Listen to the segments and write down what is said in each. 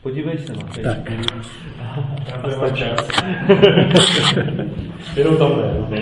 Podívej se na to. Tak. Jenom tam ne.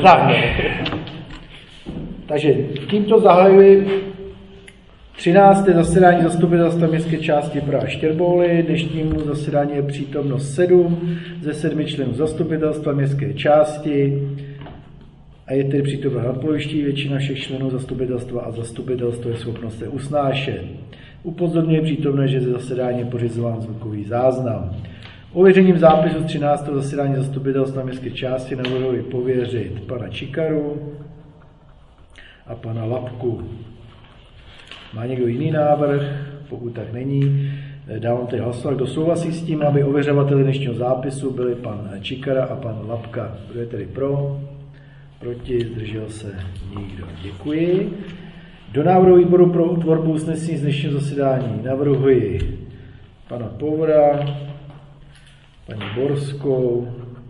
Takže tímto zahajuji 13. zasedání zastupitelstva městské části Praha Štěrboly. Dnešnímu zasedání je přítomnost 7 ze 7 členů zastupitelstva městské části a je tedy přítomna nadpoloviční většina všech členů zastupitelstva a zastupitelstvo je schopno se usnášet. Upozorňuji přítomné, že ze zasedání je pořizován zvukový záznam. Ověřením zápisu z 13. zasedání zastupitelstva městské části navrhuji pověřit pana Čikaru a pana Lapku. Má někdo jiný návrh? Pokud tak není, dávám tedy hlasovat. Kdo souhlasí s tím, aby ověřovateli dnešního zápisu byli pan Čikara a pan Lapka? Kdo je tedy pro? Proti? Zdržel se nikdo. Děkuji. Do návrhu výboru pro tvorbu usnesení z dnešního zasedání navrhuji pana Poura, paní Borskou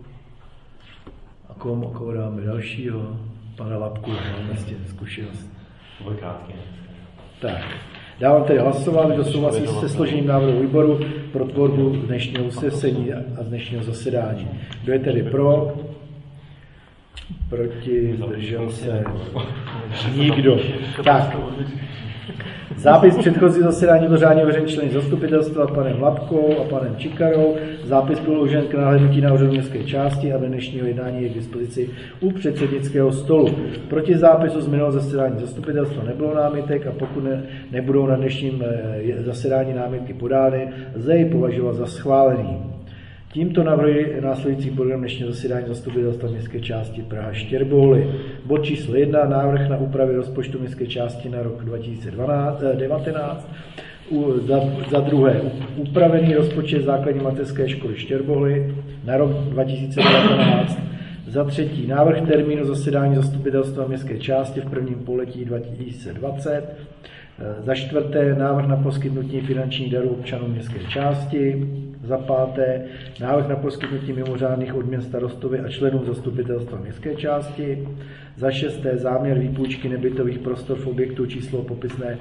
a koho dáme dalšího? Pana Lapku, máme s tím zkušenost. Tak, dávám tedy hlasovat, kdo souhlasí se složením návrhu výboru pro tvorbu dnešního usnesení a z dnešního zasedání. Kdo je tedy pro? Proti? Zdržel se nikdo. Tak. Zápis předchozí zasedání byl řádně ověřen členy zastupitelstva panem Lapkou a panem Čikarou. Zápis byl uložen k nahlédnutí na úřadu městské části a do dnešního jednání je k dispozici u předsednického stolu. Proti zápisu z minulého zasedání zastupitelstva nebylo námitek a pokud nebudou na dnešním zasedání námitky podány, lze ji považovat za schválený. Tímto navrhuji následující program dnešního zasedání zastupitelstva městské části Praha Štěrboly. Bod číslo 1, návrh na úpravy rozpočtu městské části na rok 2019. Za druhé, upravený rozpočet základní mateřské školy Štěrboly na rok 2019. Za třetí, návrh termínu zasedání zastupitelstva městské části v prvním pololetí 2020. Za čtvrté, návrh na poskytnutí finančních darů občanům městské části. Za páté, návrh na poskytnutí mimořádných odměn starostovi a členům zastupitelstva městské části. Za šesté, záměr výpůjčky nebytových prostor v objektu číslo popisné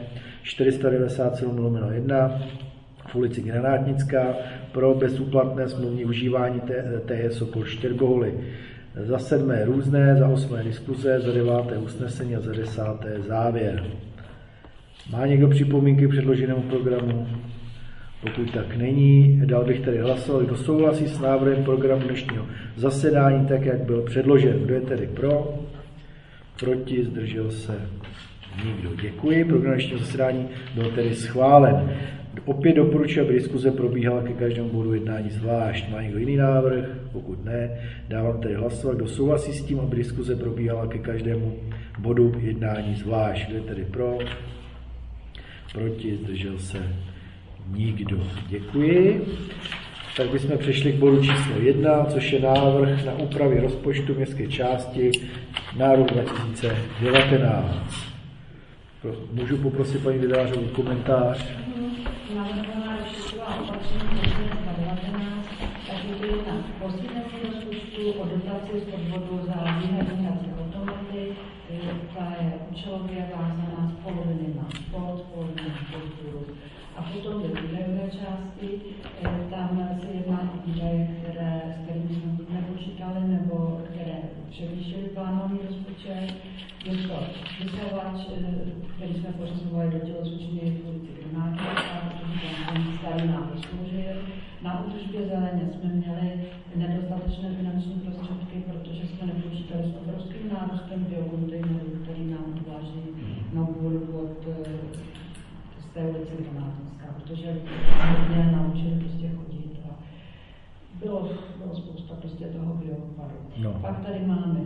497/1 v ulici Granátnická pro bezúplatné smluvní užívání TE Sokol Štěrboly. Za sedmé různé, za osmé diskuze, za deváté usnesení a za desáté závěr. Má někdo připomínky k předloženému programu? Pokud tak není, dal bych tedy hlasovat, kdo souhlasí s návrhem programu dnešního zasedání, tak jak byl předložen. Kdo je tedy pro? Proti? Zdržel se nikdo. Děkuji. Program dnešního zasedání byl tedy schválen. Opět doporučuji, aby diskuze probíhala ke každému bodu jednání zvlášť. Má někdo jiný návrh? Pokud ne, dávám tedy hlasovat, kdo souhlasí s tím, aby diskuze probíhala ke každému bodu jednání zvlášť. Kdo je tedy pro? Proti? Zdržel se nikdo. Děkuji. Tak bychom přešli k bodu číslo 1, což je návrh na úpravy rozpočtu městské části na rok 2019. Můžu poprosit paní Vydářovou komentář? Navrhovaná rozpočtová opatření 2019, takže to je na posílení rozpočtu o dotaci z odvodu za výhradní hrací automaty, která je účelově vázaná z poloviny na sport, poloviny na kulturu. A potom ty výdajové části, tam se jedná o výdaje, s kterými jsme buď nepočítali, nebo které převýšily plánovaný rozpočet. Je to vysovač, který jsme pořizovali do tělocvičny v ulici Granátnická, protože tam starý návrh sloužil. Na údržbě zeleně jsme měli nedostatečné finanční prostředky, protože jsme nepočítali s obrovským nárůstem biokontejnerů, který nám odváží novou budovu z té ulice Granátnická, protože hodně naučili prostě chodit a bylo spousta prostě toho bioodpadu. No. Pak tady máme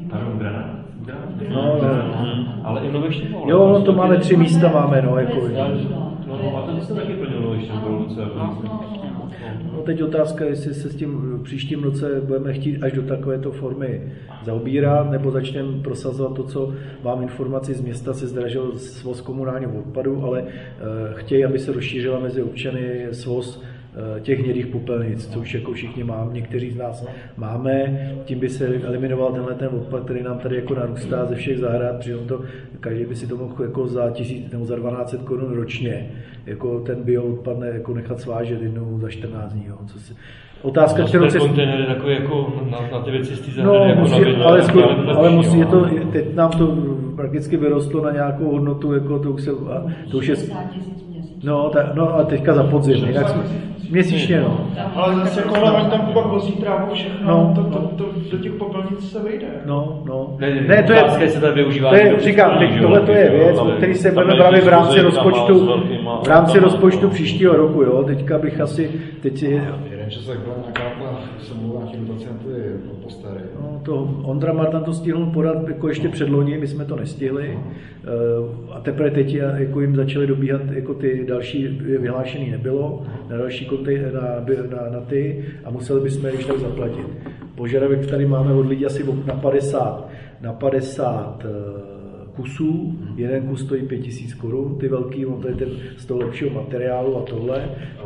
ale i Nověští Bol. Jo, no to máme 3 místa, máme, no, jako a ten se taky plnil Nověští Bol. No teď otázka, jestli se s tím v příštím roce budeme chtít až do takovéto formy zaobírat, nebo začneme prosazovat to, co mám informaci z města, se zdražil svoz komunálního odpadu, ale chtějí, aby se rozšířila mezi občany svoz těch hnědých popelnic, co už jako všichni máme, někteří z nás máme, tím by se eliminoval tenhle ten odpad, který nám tady jako narůstá ze všech zahrad, přitom to každý by si to mohl jako za 1000 nebo za 1200 korun ročně, jako ten bioodpad jako nechat svážet jednou za 14 dní. Jo, co si, otázka, kterou se... kontejner je takový jako na ty věci z té No, zahrady, musí, jako ale musí, je to, teď nám to prakticky vyrostlo na nějakou hodnotu, jako to už je... 60 000 měsíčně. No a teďka za podzim, jinak jsme, měsíčně, no. Ale zase jako oni tam pak vozí trávu všechno, No. to do těch popelnic se vejde. No. Ne, to je, se tady využívá. to je, říkám, teď tohle to je věc, o který se budeme bavit v rámci rozpočtu příštího roku, jo, teďka bych asi, Jeden čas tak byla nějaká smlouva na těch dotacenty postary. No, to Ondra Martan to stihl podat jako ještě předloni, my jsme to nestihli a teprve teď jako jim začaly dobíhat, jako ty další vyhlášený nebylo, na další konty, na ty a museli bychom již tak zaplatit. Požadavek tady máme od lidí asi na 50 kusů, jeden kus stojí 5000 korun, ty velký, on tady ten z toho lepšího materiálu a tohle.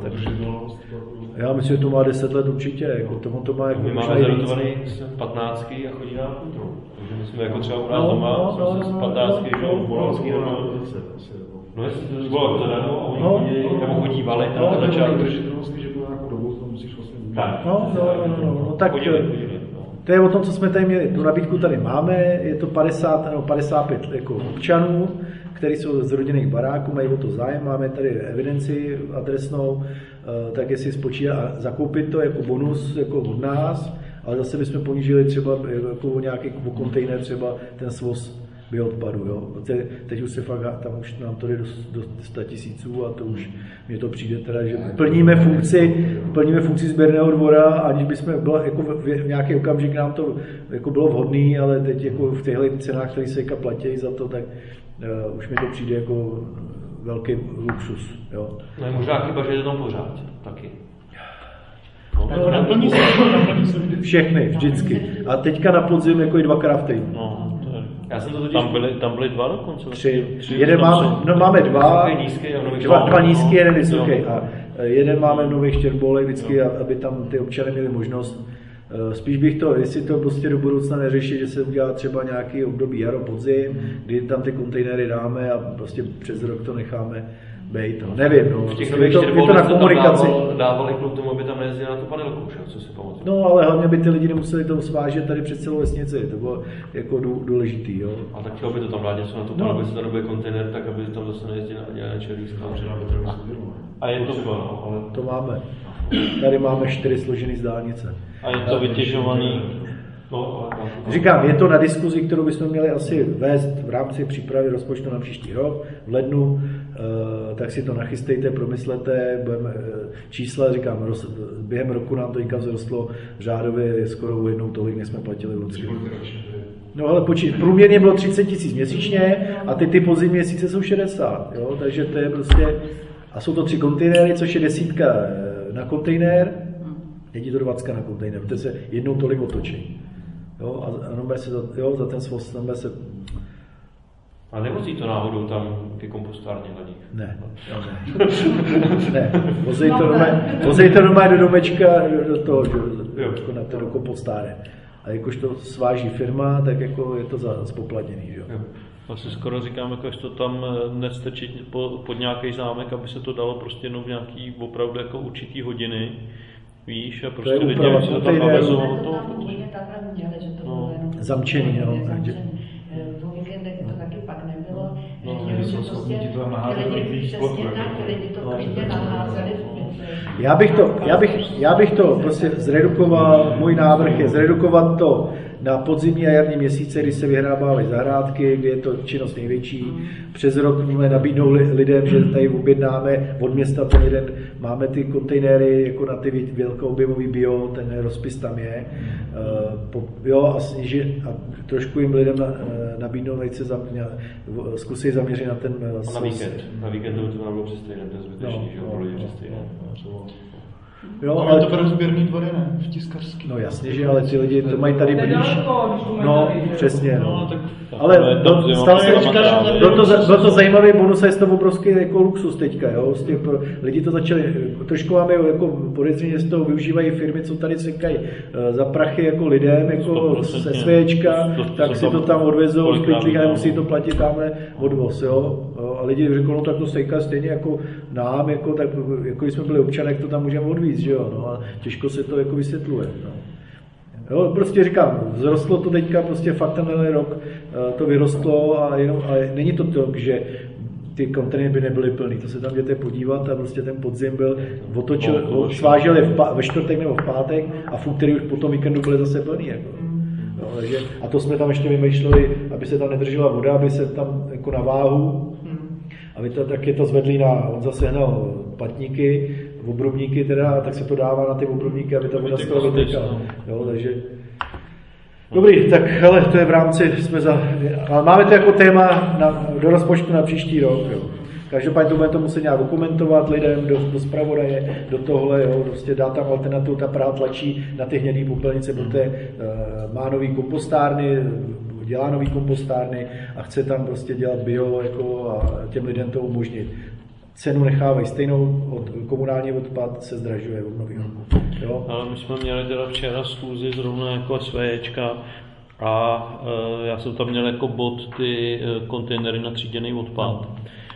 Já myslím, že to má 10 let určitě, jako to má jako my máme zarotovaný 15 a chodí na kontrolu. Takže my jsme jako třeba u nás doma, jsme z 15, že jo, Bolavský no jestli to bylo to dano a oni chodí, nebo chodívali na začátku. že bylo nějakou dobu, to musíš vlastně tak. No, tak to je o tom, co jsme tady měli. Tu nabídku tady máme, je to 50 nebo 55 jako občanů, kteří jsou z rodinných baráků, mají o to zájem, máme tady evidenci adresnou, tak jestli spočítá a zakoupit to jako bonus jako od nás, ale zase bychom ponížili třeba jako nějaký kontejner, třeba ten svoz bioodpadu. Jo. Teď už se fakt, tam už nám to jde do 100 000 a to už mně to přijde teda, že plníme funkci sběrného dvora, aniž bychom byla jako v nějaký okamžik nám to jako bylo vhodný, ale teď jako v těchto cenách, které se platí za to, tak už mi to přijde jako velký luxus. Jo. No je možná chyba, že je to tam pořád taky. Naplní se všechny, vždycky. A teďka na podzim jako i 2krát v týdnu. No, já jsem to totiž... Tam byly 2 dokonce? 3. Jeden máme 2, dva nízký, jeden vysoký. A jeden máme v Nových Štěrbolech vždycky, aby tam ty občany měli možnost. Spíš bych to, jestli to prostě do budoucna neřešit, že se udělá třeba nějaký období jaro, podzim, kdy tam ty kontejnery dáme a prostě přes rok to necháme bejt. No. Nevím, no. Je to na komunikaci. Dávali kvůli tomu, aby tam nejezdili na tu panelku, co si pamatuju. No, ale hlavně by ty lidi nemuseli to svážet tady před celou vesnici, to bylo jako důležitý, jo. A tak chtělo by to tam dát něco na tu panelku, jestli tam nebude kontejner, tak aby tam zase nejezdili na černý skláře. A je to no, ale... To máme. Tady máme 4 složený z dálnice. A je to vytěžovaný? No, říkám, je to na diskuzi, kterou bychom měli asi vést v rámci přípravy rozpočtu na příští rok, v lednu, tak si to nachystejte, promyslete, budeme čísla, říkám, během roku nám to někam vzrostlo řádově skoro jednou tolik, než jsme platili v loňském. No ale průměrně bylo 30 000 měsíčně a ty podzimní měsíce jsou 60, jo, takže to je prostě, a jsou to 3 kontejnery, což je 10 na kontejner, je to 20 na kontejner, to se jednou tolik otočí. Jo, a se za ten svoz se... A nevozí to náhodou tam ke kompostárně na nich? Ne. Ne. Vozej to normálně do domečka, do toho, do kompostárny. A jakož to sváží firma, tak jako je to spoplatněný. Jo. Asi skoro říkám, jako jestli to tam nestrčit pod nějaký zámek, aby se to dalo prostě jenom v nějaký opravdu jako určitý hodiny. Víš, a prostě lidi se tam navezou. Zamčený, jo. Po víkendech to taky pak nebylo. Já bych to prostě zredukoval, můj návrh je zredukovat to na podzimní a jarní měsíce, kdy se vyhrábávají zahrádky, kdy je to činnost největší. Přes rok můžeme nabídnout lidem, že tady objednáme od města ten jeden, máme ty kontejnery jako na ty velkoobjemový bio, ten rozpis tam je. Jo, a trošku jim lidem nabídnout, ať se zkusí zaměřit na ten Na víkend to by to bylo přes týden, to je zbytečný, že jo, pro lidi přes týden. Jo, ale to berou sběrný dvory, ne? V tiskařský. No jasně, že ale ty lidi to mají tady blíž. No, přesně, no. Ale byl to zajímavý bonus a je to obrovský jako luxus teďka, jo. Lidi to začali, trošku máme jako podezření, z toho využívají firmy, co tady cekají za prachy jako lidem, jako se svěčka, tak si to tam odvezou z pytlík a nemusí to platit tamhle odvoz, jo. A lidi řeknou, no tak to sejka stejně jako nám, jako, tak, jako když jsme byli občané, jak to tam můžeme odvíct, že jo, no, a těžko se to jako vysvětluje, no. Jo, prostě říkám, vzrostlo to teďka prostě fakt tenhle rok, to vyrostlo a není to tak, že ty kontejnery by nebyly plný, to se tam jděte podívat a prostě ten podzim byl sváželi ve čtvrtek nebo v pátek a v úterý už po tom víkendu byly zase plný. Jako. No, takže, a to jsme tam ještě vymýšleli, aby se tam nedržela voda, aby se tam jako na váhu, aby to, tak je to zvedlý on zase hnal patníky, obrubníky teda, tak se to dává na ty obrubníky, aby ta voda z toho vytekala. Jo, takže dobrý, tak hele, to je v rámci, ale máme to jako téma do rozpočtu na příští rok, jo. Každopádně to budeme to muset nějak dokumentovat lidem do zpravodaje, do tohle, jo, prostě dá tam alternativu, ta Praha tlačí na ty hnědý popelnice, protože má nový kompostárny, dělá nový kompostárny a chce tam prostě dělat bio jako a těm lidem to umožnit. Cenu nechávají stejnou, komunální odpad se zdražuje od nového roku. Ale my jsme měli teda včera schůzi zrovna jako SVJčka a já jsem tam měl jako bod ty kontejnery na tříděný odpad.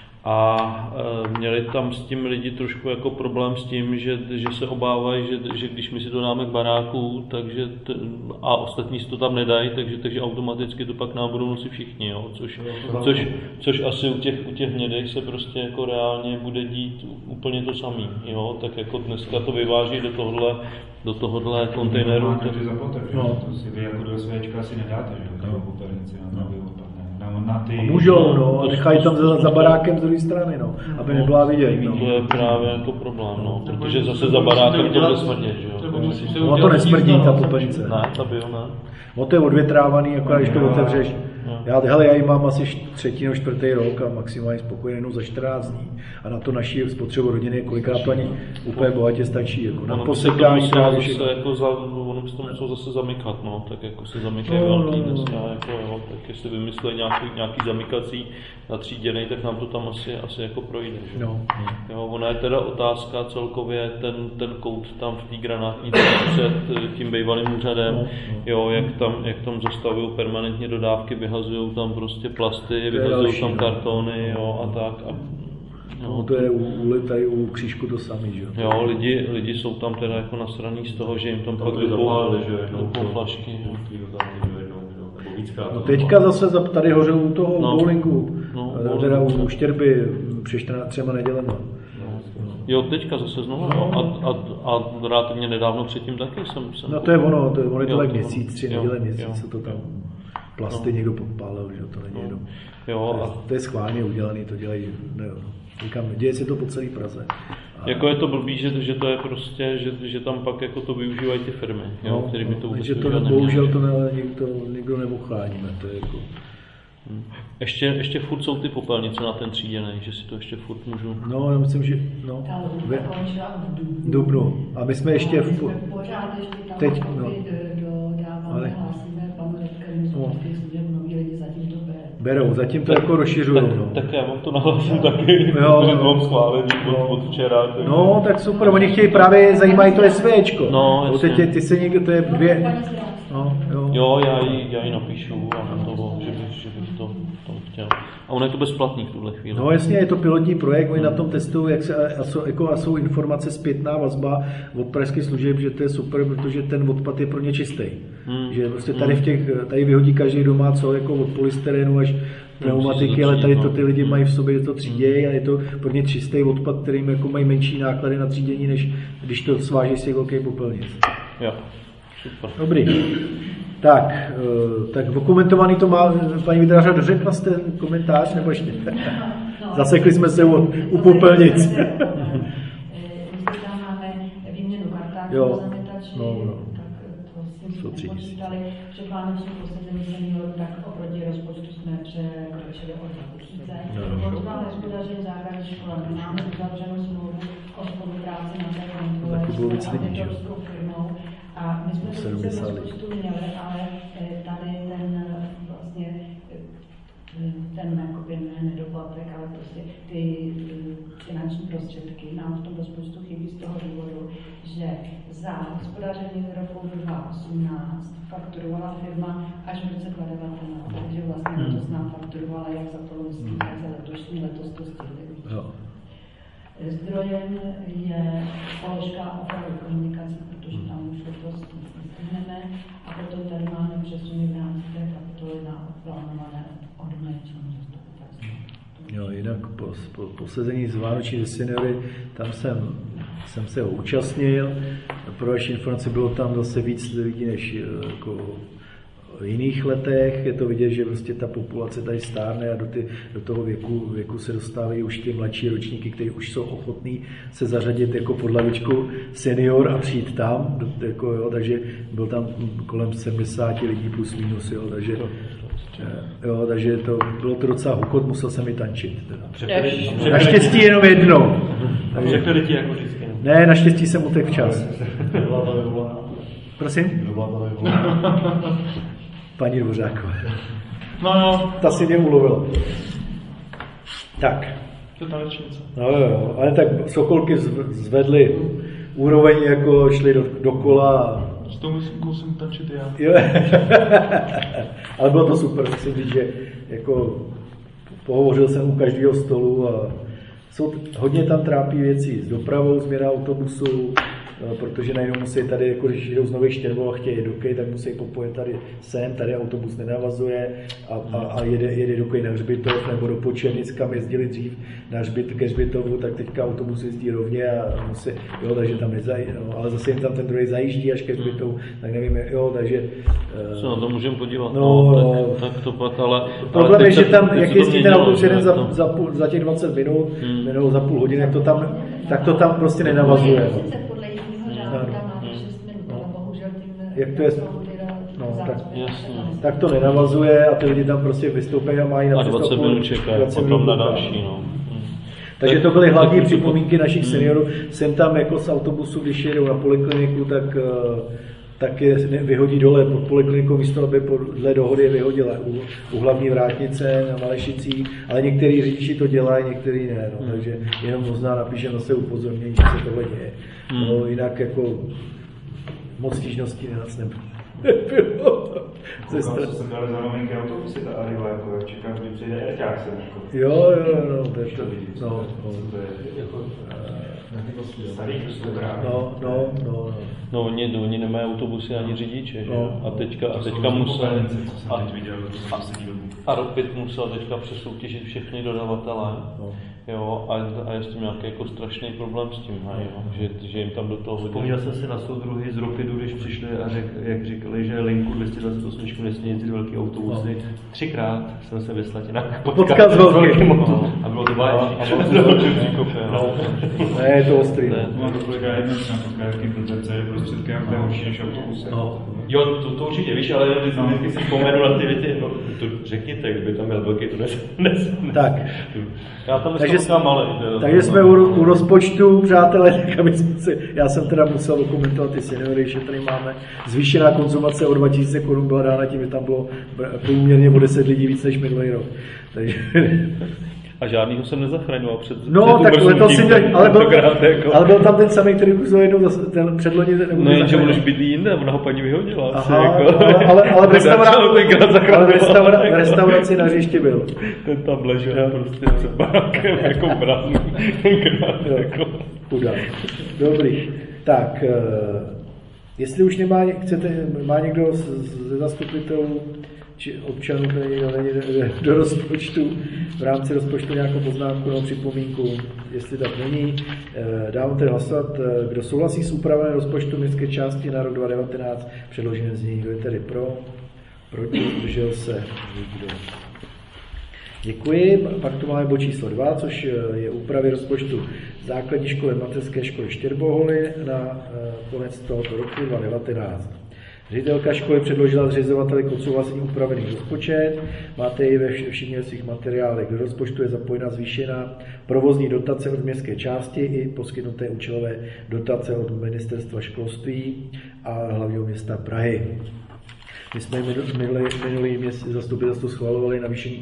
A měli tam s tím lidi trošku jako problém s tím, že se obávají, že když my si to dáme k baráku, takže a ostatní si to tam nedají, takže automaticky to pak nám budou nosit všichni, jo? Což asi u těch hnědých se prostě jako reálně bude dít úplně to samý, jo? Tak jako dneska to vyváží do tohohle kontejneru. To si vy jako do SVčka asi nedáte, že jo? Popelnici na to můžou, no, a nechají tam za barákem z druhé strany, no, aby nebyla vidět. No. To je právě jako problém, no, protože zase za barákem to bude smrdět, že jo. No to nesmrdí, ta popelnice. Ne, ta bio, ne. No to je odvětrávaný, akorát když to otevřeš. Já ji mám asi 3. nebo 4. rok a maximálně spokojenou za 14 dní. A na to naši spotřebu rodiny kolikrát to ani úplně bohatě stačí. Jako na posekání právě všechno. Ono by se to muselo zase zamykat, no, tak jako se zamykají velký dneska, jako jo, tak jestli vymysleli nějaký zamykací na tříděnej, tak nám to tam asi jako projde, že? No. Jo, ona je teda otázka celkově ten kout tam v té granátnici před tím bývalým úřadem, jo, jak tam zastavují permanentně dodávky, vyhazují tam prostě plasty, vyhazují tam kartony, jo, a tak. No, to je tady u křížku to samý, že? Jo, lidi jsou tam teda jako nasraný z toho, že jim tam pak vypou flašky. No teďka zase tady hořel u toho bowlingu, teda u Štěrby před 3 nedělema. Jo, teďka zase znovu, a relativně nedávno předtím taky jsem... No to je ono je to tak měsíc, 3 neděle měsíc, co to tam plasty někdo podpálil, že to není jenom... To je schválně udělaný, to dělají, říkám, děje se to po celé Praze. Jako je to blbý, že to je prostě, že tam pak jako to využívají ty firmy, které by to vůbec využívat neměli. Bohužel to nikdo neochráníme, to je jako... Ještě furt jsou ty popelnice na ten tříděnej, že si to ještě furt můžu... No, já myslím, že... v dubnu. A my jsme ještě... Pořád ještě tam teď, dodáváme, hlásíme panu rektoru služeb, noví lidi zatím to berou, zatím to jako rozšiřují. Tak já vám to nahlásím taky, mám schválení od včera. No, tak super, oni chtějí právě, zajímají to SVčko. No, jasně. Ty se někdo, to je 2... Jo, já ji napíšu a na toho, že bych to chtěl. A ono je to bezplatný v tuhle chvíli. No jasně, je to pilotní projekt, oni na tom testují, a jsou informace, zpětná vazba od pražských služeb, že to je super, protože ten odpad je pro ně čistý. Že prostě tady vyhodí každý doma, co jako od polystyrenu až pneumatiky, ale tady to ty lidi mají v sobě, že to třídějí a je to pro ně čistý odpad, kterým jako mají menší náklady na třídění, než když to sváží z těch velkých popelnic. Jo. Super. Dobrý. Tak dokumentovaný to má, paní Vydráža, dořekla jste komentář, nebo ještě? Zasekli jsme se u popelnic. My tam máme výměnu kartáčů zametačů, tak to si jsme si nepočítali. Před vánoční poslední seniorů, tak oproti rozpočtu jsme překročili o 2000. Kontrola hospodaření základní škola. Máme uzavřenou smlouvu o spolupráci na té kontrole s auditorskou firmou. A my jsme to sice rozpočtu měli, ale tady ten jakoby nedoplatek, ale prostě ty finanční prostředky nám v tom rozpočtu chybí z toho důvodu, že za hospodaření roku 2018 fakturovala firma až v roce 2019, takže vlastně letos nám fakturovala jak za to loňský, tak za letošní, letos to stihli. Zdrojem je položka opravy komunikací, protože tam už to stihneme, a potom tady máme přesuny v rámci té kapitoly na plánované odměny členů zastupitelstva. Jo, jinak po sezení z Vánoční seniory, tam jsem se ho účastnil. Pro vaši informaci bylo tam zase víc lidí než jako v jiných letech. Je to vidět, že prostě ta populace tady stárne a do toho věku se dostávají už ty mladší ročníky, kteří už jsou ochotní se zařadit jako pod lavičku senior a přijít tam. Jako, jo, takže byl tam kolem 70 lidí plus minus. Jo, takže to bylo to docela hukot, musel jsem i tančit. Naštěstí jenom jednou. Přepili ti jako vždycky. Ne, naštěstí jsem utekl včas. Prosím? Paní Dvořáková. No. Ta si mě ulovila. Tak. To je tanečnice. No jo, ale tak Sokolky zvedly úroveň, jako šli do kola. S tou musím tančit já. Jo. Ale bylo to super, musím říct, že jako pohovořil jsem u každého stolu a hodně tam trápí věci s dopravou, změna autobusu, protože najednou musí tady, jako když jdou z Nových Štěrbo a chtějí do Kej, tak musí popojet tady sem, tady autobus nenavazuje a jede do Kej na Hřbitov nebo do Počernic, kam jezdili dřív ke Hřbitovu, tak teďka autobus jezdí rovně a musí, jo, takže tam nezajíždí, no, ale zase jim tam ten druhý zajíždí až ke Hřbitovu, tak nevím, jo, takže... Se na to můžeme podívat, tak to pak, ale... Problém je, že tam, jak jezdíte na autobus jeden za těch 20 minut, nebo za půl hodiny, tak to tam prostě nenavazuje. Jak to je? No, tak to nenavazuje a ty lidi tam prostě vystoupí a mají na 20 minut čekají, potom na další. No. Takže to byly hlavní připomínky našich seniorů. Jsem tam jako z autobusu, když jedou na polikliniku, tak je vyhodí dole pod poliklinikou místo, aby podle dohody je vyhodila u hlavní vrátnice na Malešicích, ale některý řidiči to dělají, některý ne. No. Takže jenom možná napíšem zase upozornění, že se tohle děje. No, jinak jako moc stížností nás nebylo. Koukám, co jsem dali za novinky autobusy, ta Arriva, jako jak čekám, že přijde Erťák sem. Jo, to je to. Starý No, oni nemají autobusy ani řidiče, že? A teďka musel... A Ropit musel teďka přesoutěžit všechny dodavatele. Jo, a je s tím nějaký jako strašný problém s tím, že jim tam do toho hodně... Vzpomněl jsem si na soudruhy z Ropidu, když přišli a jak říkali, že linku 228 nesmí jezdit velký autobusy. 3krát jsem se ve Slatinách potkal s velkým. A bylo to báječný. Ne, je to ostrý. No, to kolega jedna se napotká, jaký koncepce je prostředkem, to je horší než autobusy. Jo, to určitě víš, ale vždycky si vzpomenu na ty věci, no to řekněte, kdyby tam měl velký, to nes. Tak. Já tam takže jsme u rozpočtu, přátelé, já jsem teda musel dokumentovat ty seniory, že tady máme zvýšená konzumace o 2000 korun byla dána tím, že tam bylo průměrně o 10 lidí víc než minulý rok. Takže... A žádnýho jsem nezachraňoval před tak letos si dělal, ale byl tam ten samý, který už jednou ten předloni nebude no jenže on už bydlí jinde, ona ho paní vyhodila. Ale v restauraci na hřišti byl. Ten tam ležel prostě před barákem jako bránu. Chudák. Dobrý. Tak, jestli už má někdo ze zastupitelů či občanů, který není do rozpočtu, v rámci rozpočtu nějakou poznámku nebo připomínku, jestli tak není, dávám tedy hlasovat, kdo souhlasí s úpravou rozpočtu městské části na rok 2019, předložené z něj, kdo je tedy pro, proti, držel se nikdo. Děkuji. Pak tu máme bod číslo 2, což je úpravy rozpočtu základní školy mateřské školy Štěrboholy na konec tohoto roku 2019. Ředitelka školy předložila zřizovateli k odsouhlasení upravený rozpočet. Máte ji ve všech svých materiálech. Do rozpočtu je zapojena zvýšená provozní dotace od městské části i poskytnuté účelové dotace od ministerstva školství a hlavního města Prahy. My jsme minulý měsíc zastupitelstvo schvalovali navýšení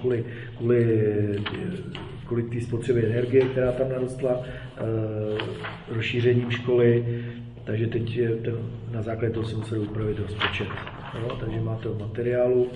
kvůli té spotřeby energie, která tam narostla rozšířením školy. Takže teď na základě toho si museli upravit rozpočet. No, takže máte v materiálu.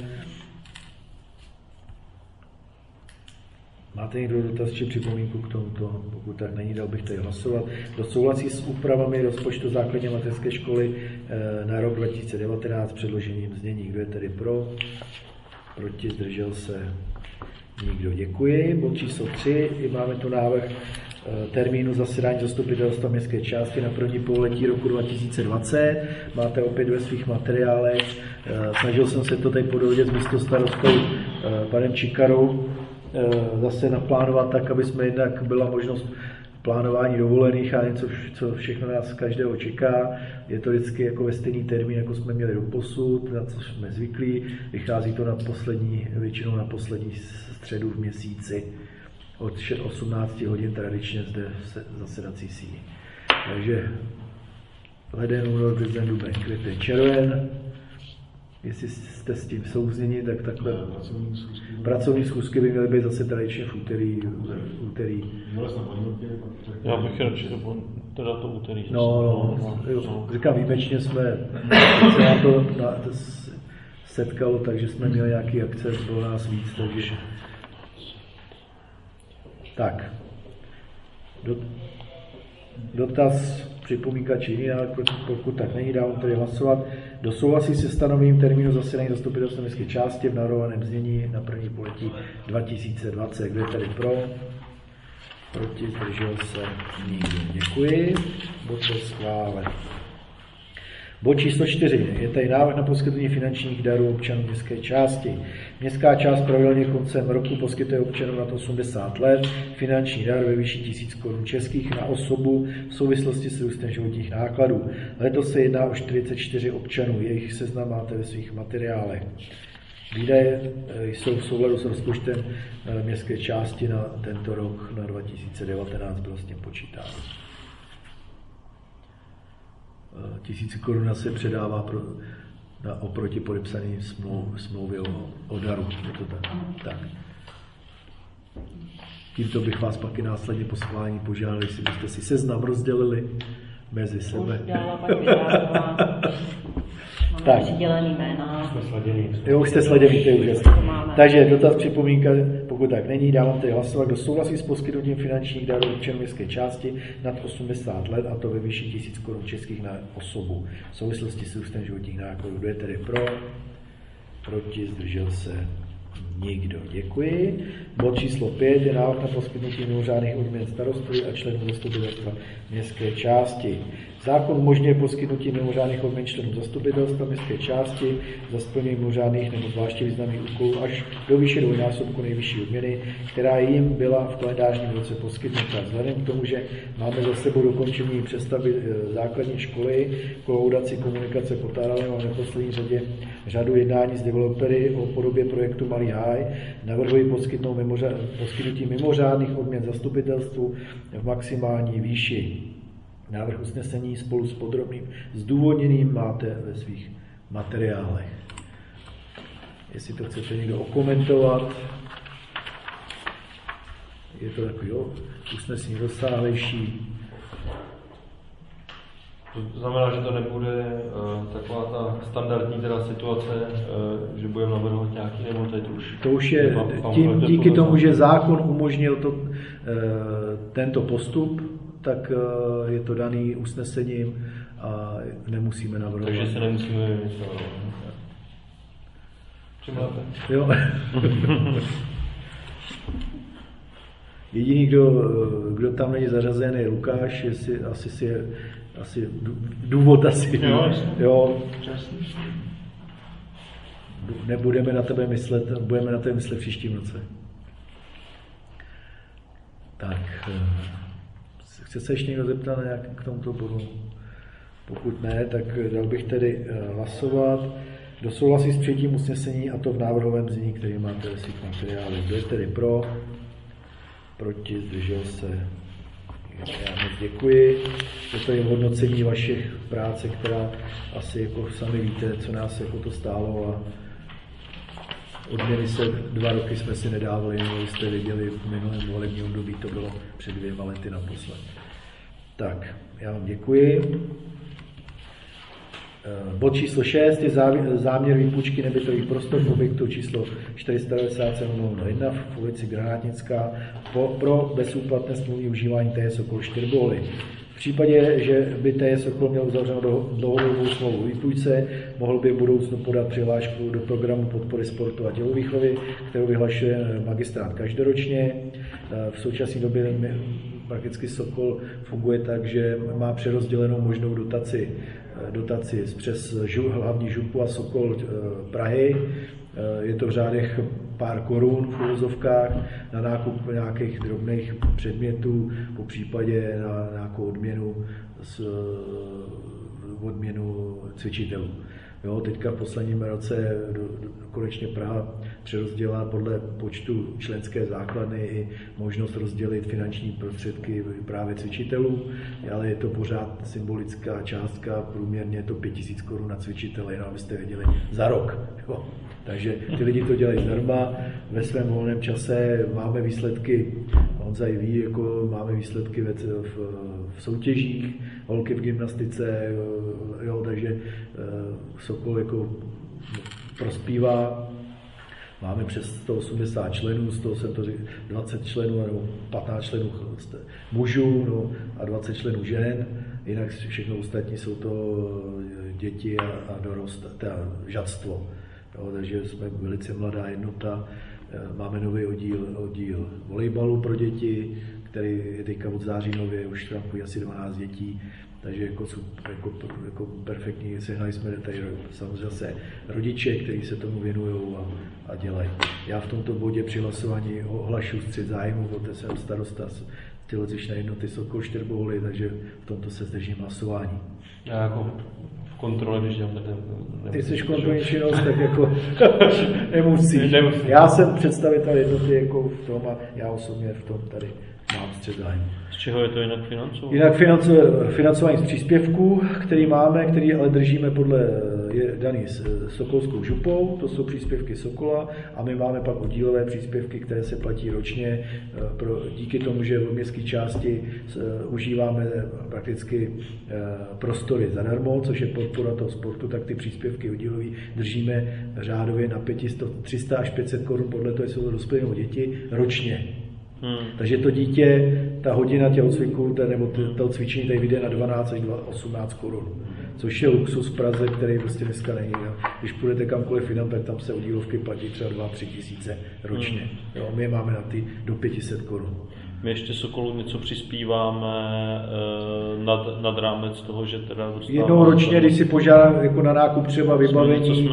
Máte někdo dotaz či připomínku k tomuto? Pokud tak není, dal bych tady hlasovat. Kdo souhlasí s úpravami rozpočtu základní mateřské školy na rok 2019 předložením znění? Kdo je tedy pro? Proti? Zdržel se? Nikdo. Děkuji. Bod číslo 3. Máme tu návrh termínu zasedání zastupitelstva městské části na první pololetí roku 2020. Máte opět ve svých materiálech. Snažil jsem se to tady podohodit s místostarostou panem Čikarou zase naplánovat tak, aby jsme jednak byla možnost plánování dovolených a něco, co všechno nás každého čeká. Je to vždycky jako ve stejný termín, jako jsme měli doposud, na co jsme zvyklí. Vychází to většinou na poslední středu v měsíci od 18 hodin tradičně zde zasedací síní. Takže leden, únor, březen, duben, květen, červen. Jestli jste s tím souzněni, tak takhle pracovní schůzky by měly být zase tradičně v úterý. Já bych radši teda to úterý. Říkám, výjimečně jsme se na to setkalo, takže jsme měli nějaký akce, bylo nás víc, takže tak. Dotaz, připomínka či jiný návrh, pokud tak není, dávám tedy hlasovat. Kdo souhlasí se stanovením termínu zasedání zastupitelstva městské části v navrhovaném znění na první pololetí 2020? Kdo je tedy pro? Proti? Zdržel se? Nikdo. Děkuji. Bod je schválen. Bod číslo 4. Je tady návrh na poskytnutí finančních darů občanům městské části. Městská část pravidelně koncem roku poskytuje občanům nad 80 let finanční dar ve výši 1000 korun českých na osobu v souvislosti s růstem životních nákladů. Letos se jedná o 44 občanů. Jejich seznam máte ve svých materiálech. Výdaje jsou v souladu s rozpočtem městské části na tento rok, na 2019, bylo s tím počítáno. 1000 korun se předává oproti podepsané smlouvě o daru. Je to tak. Tímto bych vás pak i následně po schválení požádal, jestli byste si seznam rozdělili mezi sebe. Už dala pak vydává. Máme přidělený jména. Jo, už jste sladěný, to je úžasné. Takže dotaz, připomínka, pokud tak není, dávám tedy hlasovat, kdo souhlasí s poskytnutím finančních darů občanů městské části nad 80 let, a to ve výši 1000 korun českých na osobu v souvislosti s růstem životních nákladů. Kdo je tedy pro? Proti? Zdržel se? Nikdo. Děkuji. Bod číslo 5 je návrh na poskytnutí mimořádných odměn starostů a členů zastupitelstva městské části. Zákon umožňuje poskytnutí mimořádných odměn členů zastupitelstva městské části za splnění mimořádných nebo zvláště významných úkolů až do výše dvojnásobku nejvyšší odměny, která jim byla v kalendářním roce poskytnuta. Vzhledem k tomu, že máme za sebou dokončení přestavby základní školy, kolaudaci komunikace Potáralem a v neposlední řadě řadu jednání s developery o podobě projektu Malý háj, navrhuji poskytnutí mimořádných odměn zastupitelstvu v maximální výši. Návrh usnesení spolu s podrobným zdůvodněním máte ve svých materiálech. Jestli to chcete někdo okomentovat, je to takový usnesení rozsáhlejší. To znamená, že to nebude taková ta standardní teda situace, že budeme navrhovat nějaký, nebo to už je díky tomu, že zákon umožnil tento postup, tak je to daný usnesením a nemusíme navrhovat. Takže se nemusíme vymyslet. Jo. Jediný, kdo tam není zařazen, je Lukáš, asi důvod asi. Jo. Nebudeme na tebe myslet, budeme na tebe myslet příštím roce. Tak. Chce se ještě někdo zeptat k tomuto bodu? Pokud ne, tak dal bych tedy hlasovat. Kdo souhlasí s přijetím usnesení, a to v návrhovém znění, který máte ve svých materiálech. Kdo je tedy pro? Proti? Zdržel se? Já moc děkuji. Je to je hodnocení vašich práce, která asi jako sami víte, co nás jako to stálo, a odměny se 2 roky jsme si nedávali, jste viděli v minulém volebním období, to bylo před 2 lety naposled. Tak, já vám děkuji. Bod číslo 6 je záměr výpůjčky nebytových prostor v objektu číslo 497/01 v ulici Granátnická pro bezúplatné smluvní užívání TJ Sokol Štěrboly. V případě, že by TJ Sokol měl uzavřenou dlouhodobou smlouvu výpůjčce, mohl by v budoucnu podat přihlášku do programu podpory sportu a tělovýchovy, kterou vyhlašuje magistrát každoročně. V současné době prakticky Sokol funguje tak, že má přerozdělenou možnou dotaci přes hlavní župu a Sokol Prahy. Je to v řádech pár korun v uvozovkách na nákup nějakých drobných předmětů, po případě na nějakou odměnu cvičitelů. Jo, teďka v posledním roce konečně Praha přerozdělila podle počtu členské základny i možnost rozdělit finanční prostředky právě cvičitelů, ale je to pořád symbolická částka, průměrně je to 5000 korun na cvičitele, jenom abyste věděli, za rok. Jo. Takže ty lidi to dělají zdarma, ve svém volném čase máme výsledky, Honza i ví, jako máme výsledky v soutěžích, holky v gymnastice, jo, takže Sokol jako prospívá. Máme přes 180 členů, z toho jsem to říkal, 20 členů nebo 15 členů mužů, no, a 20 členů žen. Jinak všechno ostatní jsou to děti a dorost, teda žadstvo. Jo, takže jsme velice mladá jednota. Máme nový oddíl volejbalu pro děti, který je teďka od září nově, už tam půjde asi 12 dětí. Takže jako perfektní, sehnali jsme tady samozřejmě se rodiče, kteří se tomu věnují a dělají. Já v tomto bodě při hlasování ohlašuji střet zájmu, protože jsem starosta z tělocvičné jednoty Sokol Štěrboly, takže v tomto se zdržím hlasování. Já jako v kontrole, když dělám Ty jsi kontrolní činnost, tak jako nemusíš. Já jsem představitel jednoty jako v tom a já osobně v tom tady mám střet zájmu. Z čeho je to jinak financování? Jinak financování z příspěvků, který máme, který ale držíme je daný s Sokolskou župou, to jsou příspěvky Sokola, a my máme pak oddílové příspěvky, které se platí ročně. Díky tomu, že v městské části užíváme prakticky prostory zadarmo, což je podpora toho sportu, tak ty příspěvky oddílový držíme řádově na 300 až 500 korun, podle toho, jestli jsou to dospělé děti, ročně. Takže to dítě, ta hodina tělocviku nebo to cvičení tady vyjde na 12 až 18 korun, což je luxus v Praze, který prostě dneska není. Jo. Když půjdete kamkoliv jinam, tak tam se oddílovky platí třeba 2-3 tisíce ročně. Jo. My je máme na ty do 500 korun. My ještě Sokolu něco přispíváme nad rámec toho, že teda dostáváme... Jednou ročně, když si požádám jako na nákup třeba vybavení,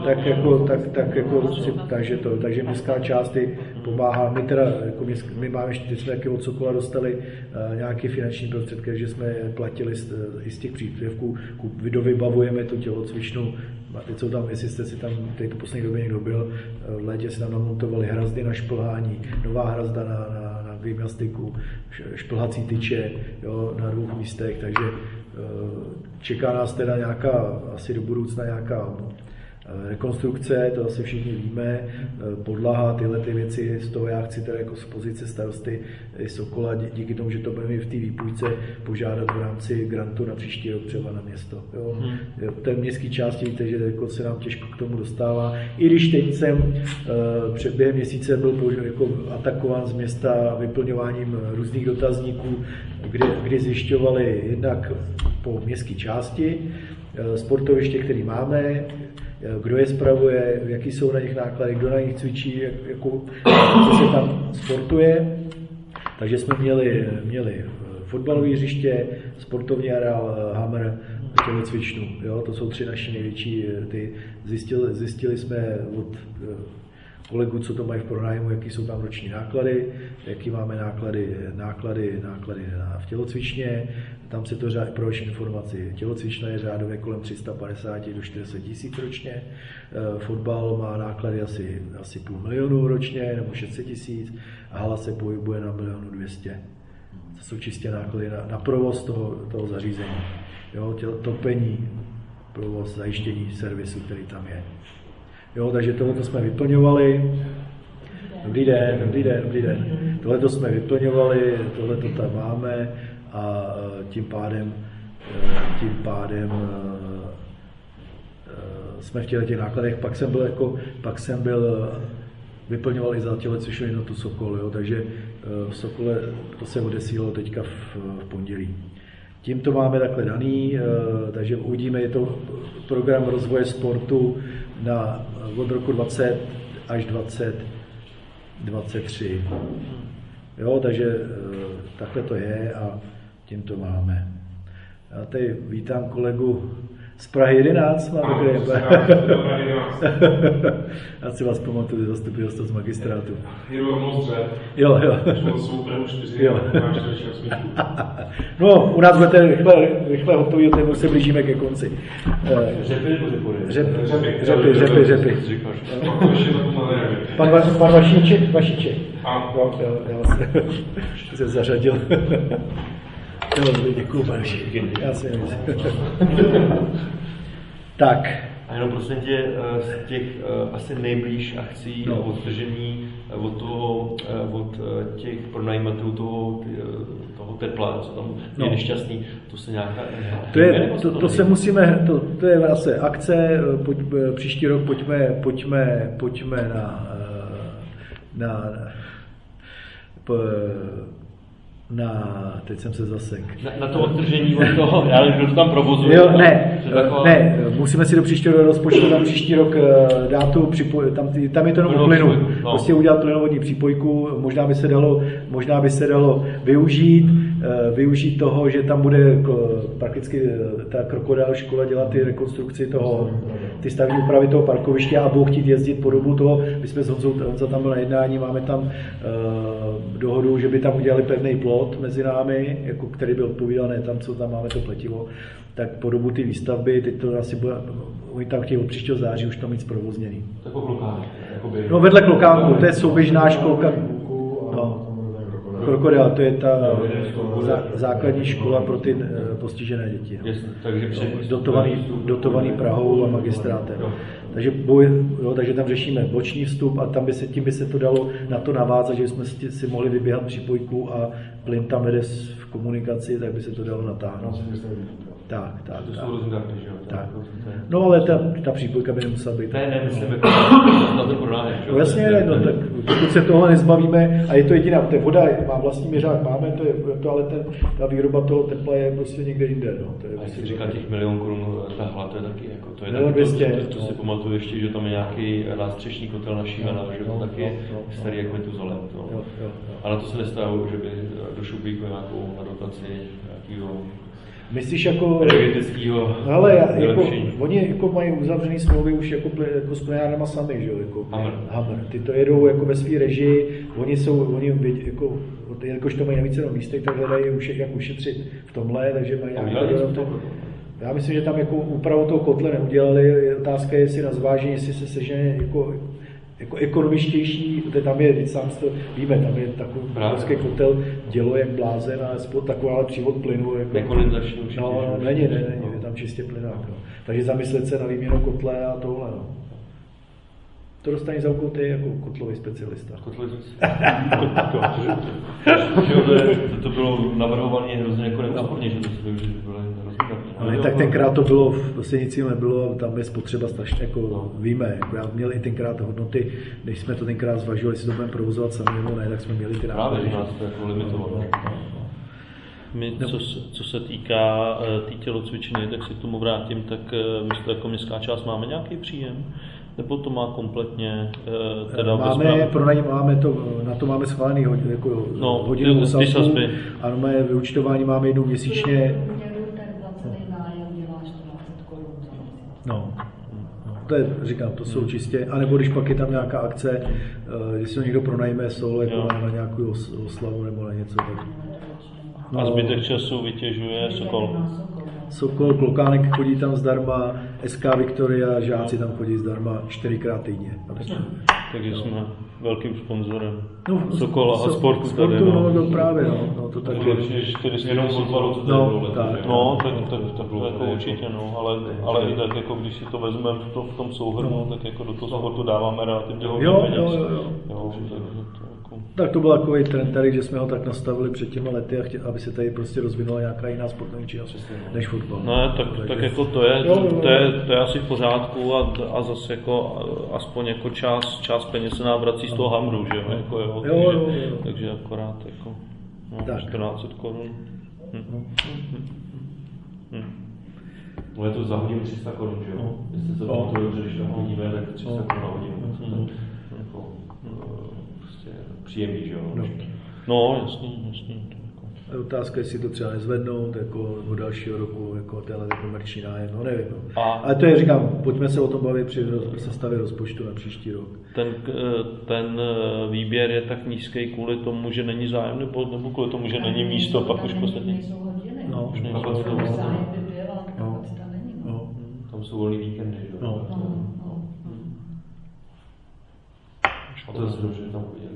takže městská část pomáhá. My teda, jako my máme ještě, jsme taky od Sokola dostali nějaké finanční prostředky, že jsme platili i z těch příspěvků, vybavujeme tu tělocvičnu. Teď jsou tam, jestli jste si tam v poslední době někdo byl, v létě si tam namontovali hrazdy na šplhání, nová hrazda na gymnastiku, šplhací tyče, jo, na 2 místech, takže čeká nás teda nějaká, asi do budoucna nějaká rekonstrukce, to asi všichni víme, podlaha, tyhle ty věci, z toho já chci teda jako z pozice starosty Sokola, díky tomu, že to budeme v té výpůjčce požádat v rámci grantu na příští rok třeba na město. Jo. V té městské části víte, že jako se nám těžko k tomu dostává. I když teď jsem během měsíce byl jako atakován z města vyplňováním různých dotazníků, kdy zjišťovali jednak po městské části, sportoviště, které máme, kdo je spravuje, jaký jsou na nich náklady, kdo na nich cvičí, co se tam sportuje. Takže jsme měli fotbalové hřiště, sportovní areál, Hammer, tělocvičnu. Jo, to jsou 3 naši největší. Zjistili jsme kolegů, co to mají v pronájmu, jaký jsou tam roční náklady, jaký máme náklady v tělocvičně. Tam se to pro vaši informaci, tělocvična je řádově kolem 350 do 400 tisíc ročně. Fotbal má náklady asi 500 000 ročně nebo 600 tisíc a hala se pohybuje na 1 200 000. To jsou čistě náklady na provoz toho zařízení. Jo, toplení, provoz, zajištění servisu, který tam je. Jo, takže tohleto jsme vyplňovali. Dobrý den. Tohleto jsme vyplňovali, tohleto tam máme a tím pádem jsme v těch nákladech. Pak jsem byl vyplňoval i za tělocvičnou jednotu Sokol, jo, takže v Sokole to se odesílalo teďka v pondělí. Tím to máme takhle daný, takže uvidíme, je to program rozvoje sportu od roku 20 až 2023. Jo, takže takhle to je a tím to máme. Já tady vítám kolegu z Prahy 11, máme kde. Já si vás pamatuju, zastupitelstvo z magistrátu. Jedu moc dřev. Jo. To jsou Prahu 4, máš No, u nás budete rychle hotový, od se blížíme ke konci. Řepy nebo Řepy. Pan Vašíček. Jo, já jsem zařadil. Děkuju, pane Vašíček. Já si nemyslím. Tak. A jenom prosím tě, z těch asi nejblíž akcí odtržení od těch pronajímatelů toho tepla, co tam je nešťastný, to se nějaká... To se musíme, to je vlastně akce, příští rok pojďme teď jsem se zasek. Na to odtržení od toho, já nevím, kdo to tam provozuje. Jo, ne, musíme si do příštího rozpočtu tam příští rok dát tu tam je to jenom o plynu. Prostě udělat plynovodní přípojku, možná by se dalo využít toho, že tam bude prakticky ta Krokodil škola dělat ty rekonstrukci ty stavní úpravy toho parkoviště a budou chtít jezdit po dobu toho. My jsme s Honza tam byl na jednání, máme tam dohodu, že by tam udělali pevný plot mezi námi, jako který byl odpovídaný tam, co tam máme to pletivo, tak po dobu ty výstavby, teď to asi bude, oni tam chtějí od příštího září už tam mít zprovozněný. Tak po klokánku. No vedle klokánku, to je souběžná školka. Krokodil, to je ta základní škola pro ty postižené děti. Dotovaný Prahou a magistrátem. Takže tam řešíme boční vstup a tím by se to dalo na to navázat, že jsme si mohli vyběhat přípojku a plyn tam vede v komunikaci, tak by se to dalo natáhnout. Tak. No ale ta přípojka by nemusela být. Ne, myslím, na to pronájem. No jasně, tak pokud se toho nezbavíme, a je to jediná, ta voda má vlastní měřák, máme, ale ta výroba toho tepla je prostě někde jinde. No. A jestli říká těch 1 000 000 korun, ta hala, to je taky, jako, to je taky 200, to si pamatuju ještě, že tam je nějaký nástřešní kotel na Šímana, že to taky je starý jak Metuzalem. A na to se nestalo, že by došlo k nějakou dotaci nějakého myslíš jako... energetického oni jako mají uzavřený smlouvy už jako s plynárnama sami, že jo, jako Hammer. Ty to jedou jako ve své režii, jakož to mají na více místech, tak hledají jak ušetřit v tomhle, takže mají já myslím, že tam jako úpravu toho kotle neudělali, otázka je, jestli na zvážení, jestli se sežene jako ekonomičtější, tam je, sám to víme, tam je takový obrovský kotel, dělo jak blázen a spod taková přívod plynu. Jako, nekondenzační určitě. No, není, je tam čistě plynák. No. Takže zamyslet se na výměnu kotle a tohle. No. To dostane za úkol ty jako kotlový specialista. To bylo navrhované hrozně jako neúsporně, že to bylo rozhodně. Ale tak tenkrát to bylo, v Senicím nebylo, tam je spotřeba strašně, jako víme, jako já měl i tenkrát hodnoty, když jsme to tenkrát zvažovali, jestli to budeme provozovat sami nebo ne, tak jsme měli ty náklady. Právě, že nás to jako limitovalo. My, co se týká té tělocvičny, tak si k tomu vrátím, tak my jako městská část máme nějaký příjem? Nebo to má kompletně máme na to máme schválený hodinovou sazbu a vyúčtování máme jednou měsíčně. Ten placený nájem dělá 14 korun za měsíc. to je, říkám, to jsou čistě, anebo když pak je tam nějaká akce, když si ho někdo pronajme solo jako na nějakou oslavu nebo na něco. Tak. No, a zbytek času vytěžuje Sokol. Sokol, Klokánek chodí tam zdarma, SK Viktoria, žáci tam chodí zdarma 4x týdně. Takže jsme velkým sponzorem Sokola a sportu tady. No, právě, no to tak je. 400 jenom fotbalu, co tak jako určitě, no, ale i tak, jako když si to vezmeme v tom souhrnu, tak jako do toho sportu dáváme relativně hodně peněz. Jo, tak to byl takový trend tady, že jsme ho tak nastavili před těma lety, aby se tady prostě rozvinula nějaká jiná sportovní činnost než fotbal. No, tak jako to je asi v pořádku a zase jako aspoň jako část peněz se nám vrací z toho hamru, že jo? Takže akorát jako 1400 korun. No je to za hodinu 300 korun, že jo? Jestli to bylo dobře, když tam hodíme, tak 300 korun na hodinu. Jako, prostě příjemný, že jo? No, jasný. Je otázka, jestli to třeba nezvednout jako od dalšího roku, jako tenhle komerční nájem, no nevím. No. Ale to je, říkám, pojďme se o tom bavit při sestavě rozpočtu na příští rok. Ten výběr je tak nízký kvůli tomu, že není zájem, nebo kvůli tomu, že není místo, pak už poslední. No, už nejsou hodiny. Tam jsou volný víkendy, že jo? A to je zase dobře, že tam udělali.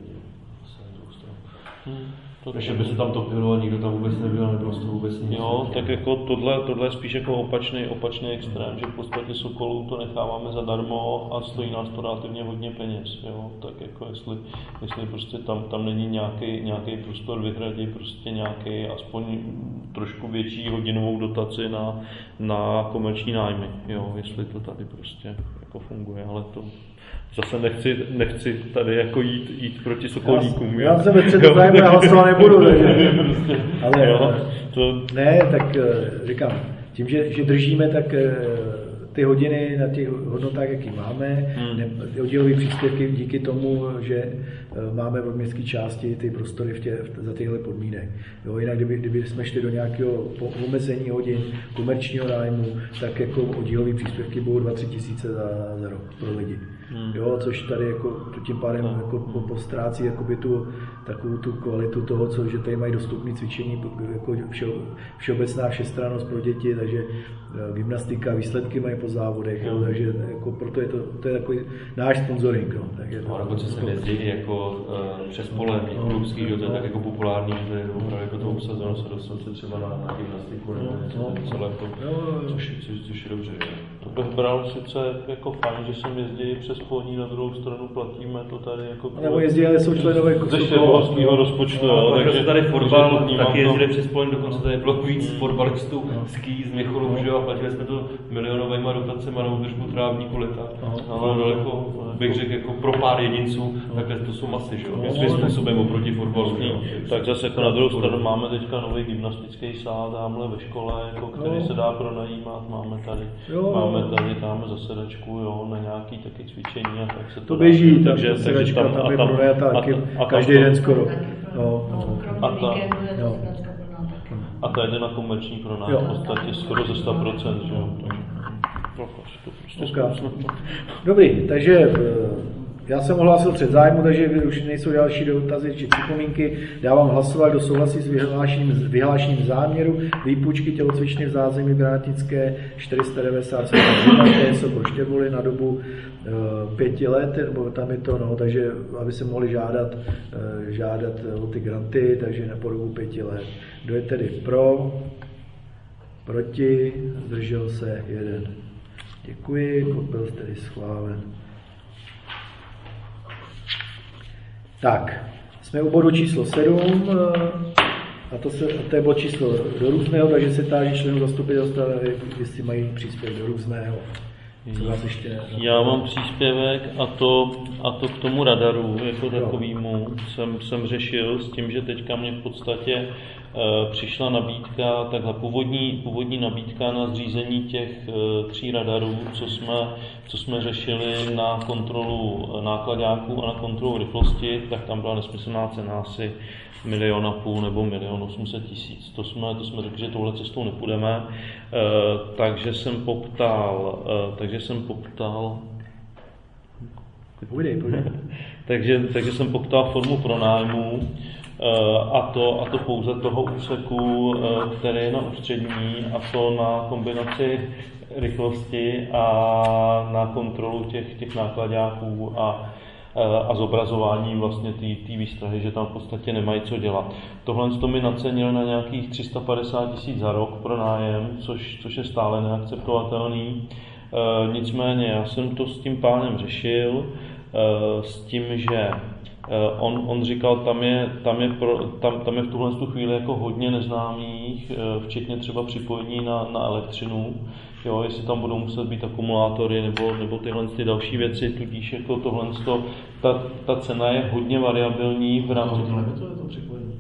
Takže by se tam topilo a nikdo tam vůbec nebyl, nebylo z toho vůbec nic. Jo, tak jako tohle je spíš jako opačný extrém, že v podstatě Sokolů to necháváme zadarmo a stojí nás to relativně hodně peněz, jo. Tak jako jestli prostě tam není nějaký prostor vyhradit, prostě nějaký aspoň trošku větší hodinovou dotaci na komerční nájmy, jo, jestli to tady prostě jako funguje, ale to zase nechci tady jako jít proti Sokolníkům. Já jsem ve středu zájmu, já hlasovat nebudu. Ale jo, ne, tak říkám, tím, že držíme, tak ty hodiny na těch hodnotách, jaký máme, oddělové příspěvky díky tomu, že máme v městské části ty prostory za těchto podmínek. Jo, jinak kdyby jsme šli do nějakého omezení hodin komerčního nájmu, tak jako oddělové příspěvky budou 2-3 tisíce za rok pro lidi. Jo, což tady jako tím pádem jako postrácí jakoby takovou tu kvalitu toho, že tady mají dostupné cvičení, jako všeobecná všestrannost pro děti, takže gymnastika, výsledky mají po závodech, jo, takže jako proto je to je takový náš sponsoring. No, tak je to, nebo se nezdí jako přes pole klubský, to je tak jako populární, že je opravdu jako to obsazenost se dostat třeba na gymnastiku nebo něco celé to, což je dobře. To bych bral sice jako fajn, že sem jezdí přes polní, na druhou stranu platíme to tady jako... Nebo jezdí, ale jsou členové školského rozpočtu, jo, takže tady fotbal taky jezdili přes polní, dokonce tady bylo víc fotbalistů z Měcholu, že jo, a platili jsme to milionovejma dotacema na údržbu trávníku leta. Ale jako bych řekl, jako pro pár jedinců, takhle to jsou masy, že jo, svým způsobem oproti fotbalu. Tak zase jako na druhou stranu máme teďka nový gymnastický sál, tamhle ve škole, jako, který se dá pronajímat, máme tady zasedačku, jo, na nějaký taky cvičení a tak se to běží, takže tam je pronajatá taky každý den skoro. A ta jde na komerční pronájem, v podstatě skoro ze 100%, že jo. Dobrý, takže já jsem ohlásil před zájmu, takže už nejsou další dotazy či připomínky. Dávám hlasovat, kdo souhlasí s vyhlášením záměru výpůjčky tělocvičny v zázemí Granatické 497 Sokol Štěvuli na dobu 5 let, nebo tam je to, no, takže aby se mohli žádat o ty granty, takže na po dobu 5 let. Kdo je tedy pro? Proti? Zdržel se 1. Děkuji, byl tedy schválen. Tak, jsme u bodu číslo 7 a to je bod číslo do různého, takže se táží členů zastupitelstva, jestli mají příspěvek do různého. Já mám příspěvek a to k tomu radaru jako takovému jsem řešil s tím, že teďka mě v podstatě přišla nabídka, takhle původní nabídka na zřízení těch 3 radarů, co jsme řešili na kontrolu nákladáků a na kontrolu rychlosti, tak tam byla nesmyslná cena asi 1,5 milionu nebo 1,8 milionu. To jsme řekli, že touhle cestou nepůjdeme, takže jsem poptal takže jsem poptal formu pronájmu, a to pouze toho úseku, který je na ústřední, a to na kombinaci rychlosti a na kontrolu těch nákladáků a zobrazování vlastně té výstrahy, že tam v podstatě nemají co dělat. Tohle to mi nacenil na nějakých 350 000 za rok pronájem, což je stále neakceptovatelný. Nicméně já jsem to s tím pánem řešil, s tím, že on říkal, tam je v tuhle chvíli jako hodně neznámých, včetně třeba připojení na elektřinu, jo, jestli tam budou muset být akumulátory nebo tyhle ty další věci, tudíž jako ta cena je hodně variabilní v rámci... To je to připojení,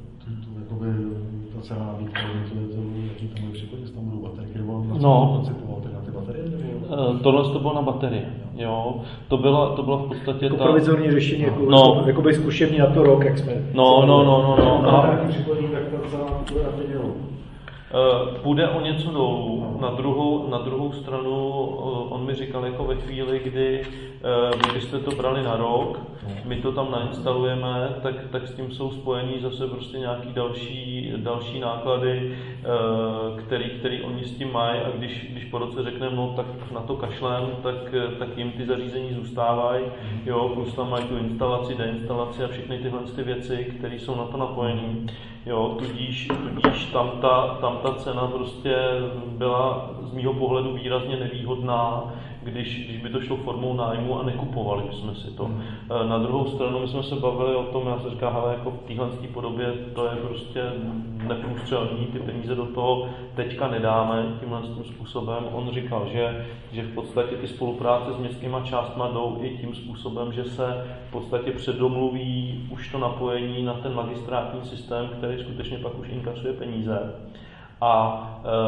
ta cena nabídka, jaký tam bude připojení, tam budou baterky, nebo na ty baterie? Tohle to bylo na baterie, jo. To byla v podstatě jako provizorní řešení, jako by zkušební na to rok, jak jsme... No. A nějaký připojení, tak ta cena bude na 5 euro. Půjde o něco dolů. Na druhou stranu on mi říkal, jako ve chvíli, kdy vy byste to brali na rok, my to tam nainstalujeme, tak s tím jsou spojený zase prostě nějaký další náklady, který oni s tím mají, a když po roce řekneme, no tak na to kašlem, tak jim ty zařízení zůstávají, jo, plus tam mají tu instalaci, deinstalaci a všechny tyhle ty věci, které jsou na to napojené. Jo, tudíž tam ta cena prostě byla z mýho pohledu výrazně nevýhodná, když by to šlo formou nájmu a nekupovali jsme si to. Na druhou stranu my jsme se bavili o tom, já se říkám, hele, jako v téhle podobě to je prostě neprůstřelný, ty peníze do toho teďka nedáme tímhle způsobem. On říkal, že v podstatě ty spolupráce s městskýma částma jdou i tím způsobem, že se v podstatě předomluví už to napojení na ten magistrátní systém, který skutečně pak už inkasuje peníze. A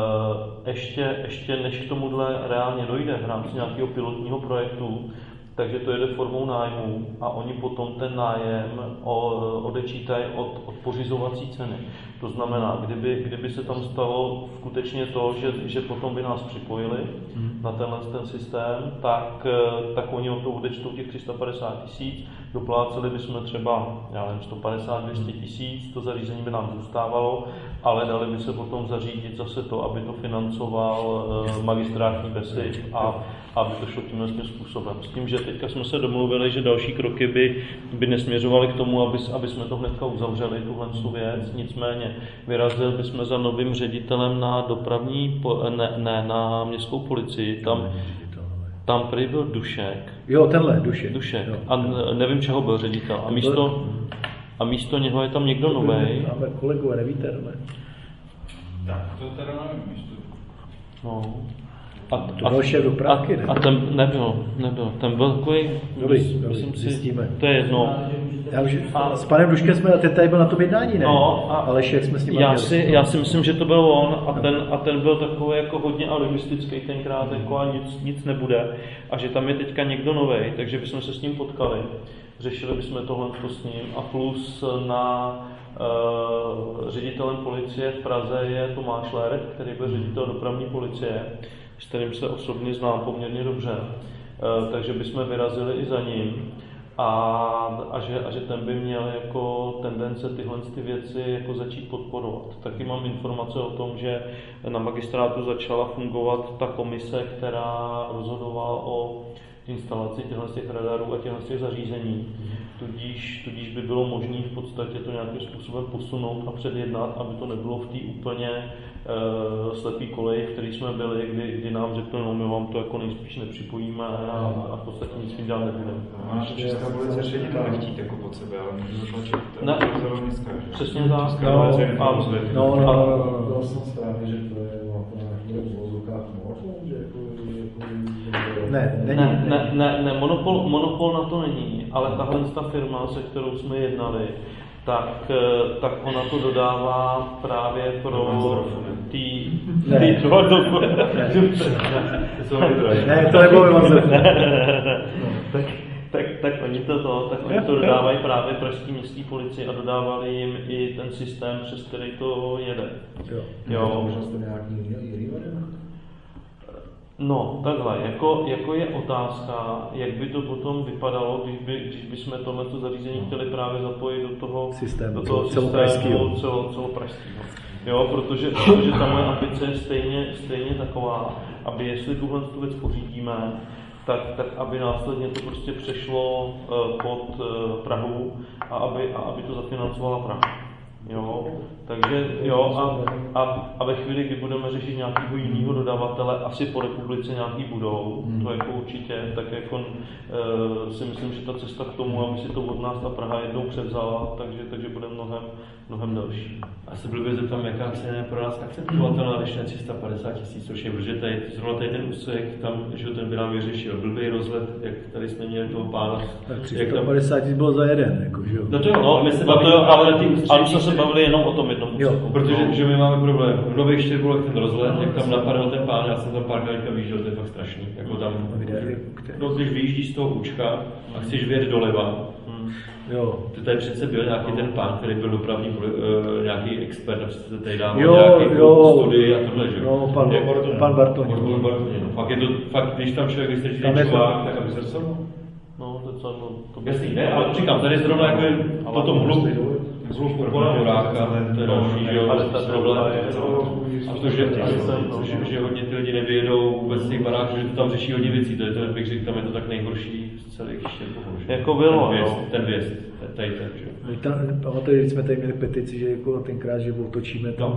ještě než k tomuhle reálně dojde v rámci nějakého pilotního projektu, takže to jede formou nájmu a oni potom ten nájem odečítají od pořizovací ceny. To znamená, kdyby se tam stalo skutečně to, že potom by nás připojili na ten systém, tak oni o to odečtou těch 350 000, dopláceli bychom třeba 150-200 000, to zařízení by nám zůstávalo, ale dali by se potom zařídit zase to, aby to financoval magistrátní BESIP a aby to šlo tímhle způsobem. S tím, že teďka jsme se domluvili, že další kroky by nesměřovaly k tomu, aby jsme to hnedka uzavřeli, tuhle věc. Nicméně vyrazili bychom za novým ředitelem na na městskou policii. Tam prý byl Dušek. Jo, tenhle, Dušek. Jo. A nevím, čeho byl ředitel. A místo něho je tam někdo novej. Máme kolegové, nevíte, ne? Tak, to teda nevím, No. To byl šéf dopravky, ne? A ten nebyl. Ten byl takový, myslím si, zjistíme. To je jedno. S panem Duškem jsme, ten tady byl na tom jednání, ne? No, ale jak jsme s ním já si myslím, že to byl on a ten byl takový jako hodně alibistický tenkrát, jako a nic nebude. A že tam je teďka někdo novej, takže bychom se s ním potkali. Řešili bychom tohle s ním a plus na ředitelem policie v Praze je Tomáš Ler, který byl ředitel dopravní policie, s kterým se osobně znám poměrně dobře, takže bychom vyrazili i za ním a že ten by měl jako tendence tyhle věci jako začít podporovat. Taky mám informace o tom, že na magistrátu začala fungovat ta komise, která rozhodovala o instalaci těch radarů a těch zařízení. Tudíž by bylo možné v podstatě to nějakým způsobem posunout a předjednat, aby to nebylo v té úplně slepý koleji, v který jsme byli, kdy nám řekli, no my vám to jako nejspíš nepřipojíme a v podstatě nic tím dělat nebudeme. Máš česká policie ředitele nechtít jako pod sebe, ale můžu zatlačit to městská, že? Přesně tak. No, Byl jsem správně, že to je v vozovkách monopol, že Ne, monopol na to není, ale tahle ta firma, se kterou jsme jednali, tak ona to dodává právě pro ty Ne, to nebylo vymazené. Tak oni to dodávají právě pražské městské policii a dodávali jim i ten systém, přes který to jede. Jo. Možná jste nějaký jiný variant? No, takhle, jako je otázka, jak by to potom vypadalo, když bychom tohleto zařízení chtěli právě zapojit do toho systému celopražského. Jo, protože ta moje ambice je stejně taková, aby jestli tuhle tu věc pořídíme, tak aby následně to prostě přešlo pod Prahu a aby to zafinancovala Praha. Jo, takže jo, a ve chvíli, kdy budeme řešit nějakého jiného dodavatele, asi po republice nějaký budou, to jako určitě, tak jako si myslím, že ta cesta k tomu, aby si to od nás ta Praha jednou převzala, takže bude mnohem delší. A se blbě zeptám, jaká cena je pro nás akceptovatelná, když ne 350 000, což je, protože zrovna tady ten úsek, tam, že ten by nám vyřešil blbý rozhled, jak tady jsme měli toho pána. Tak 350 000 bylo za jeden, jako, že jo? No to jo, no, my se bavili, ale jsme se bavili jenom o tom jednom úseku. Protože my máme problém. V Nových Štěrbolech ten rozhled, jak tam napadal ten pán, já jsem tam párkrát vyjížděl, to je fakt strašný. Jako tam, když vyjíždíš z toho Učka a chceš vyjet doleva, jo. To tady přece byl nějaký ten pán, který byl dopravní nějaký expert a přece tady dával nějaký studii a tohle, že jo? Pan Bartoň. Fakt, když tam člověk vystrčí ten čuvák, tak aby zrcadlo. No, to jasný, ne, ale říkám, tady zrovna jako je potom hluk Urbana Horáka, to je další, že jo, problém. A to, že hodně ty lidi nevyjedou vůbec těch baráků, že to tam řeší hodně věcí, to je to, bych řekl, tam je to tak nejhorší z celých Štěrbohů. Jako bylo, ten věst, tady ten, že jo. Pamatuješ, když jsme tady měli petici, že jako tenkrát, že otočíme tam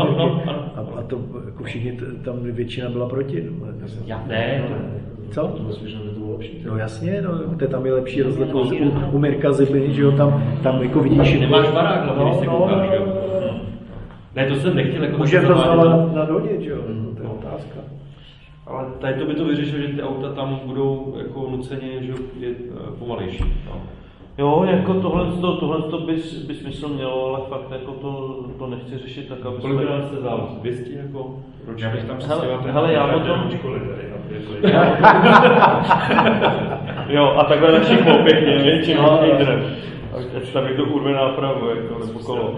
a to jako všichni, tam většina byla proti. Ne. Co? To myslím, že by to bylo lepší. No jasně, tam je lepší rozhled u Mirka Zibly, že jo, tam jako vidíš. Nemáš barák, hlavně, když se koukáš, jo. Ne, to jsem nechtěl jako... Můžeme to znamenat na dodě, že jo, to je otázka. Ale tady to by to vyřešilo, že ty auta tam budou jako nuceně, že je pomalejší. No. Jo, jako tohle by smysl mělo, ale fakt jako to nechci řešit tak, aby... Kolik nás se zálo? 200 jako? Já bych tam hele, já potom... Jo, a takhle na všechno pěkně, většinou týdnem. Ať tam někdo urve nápravu, jako, nebo kolo.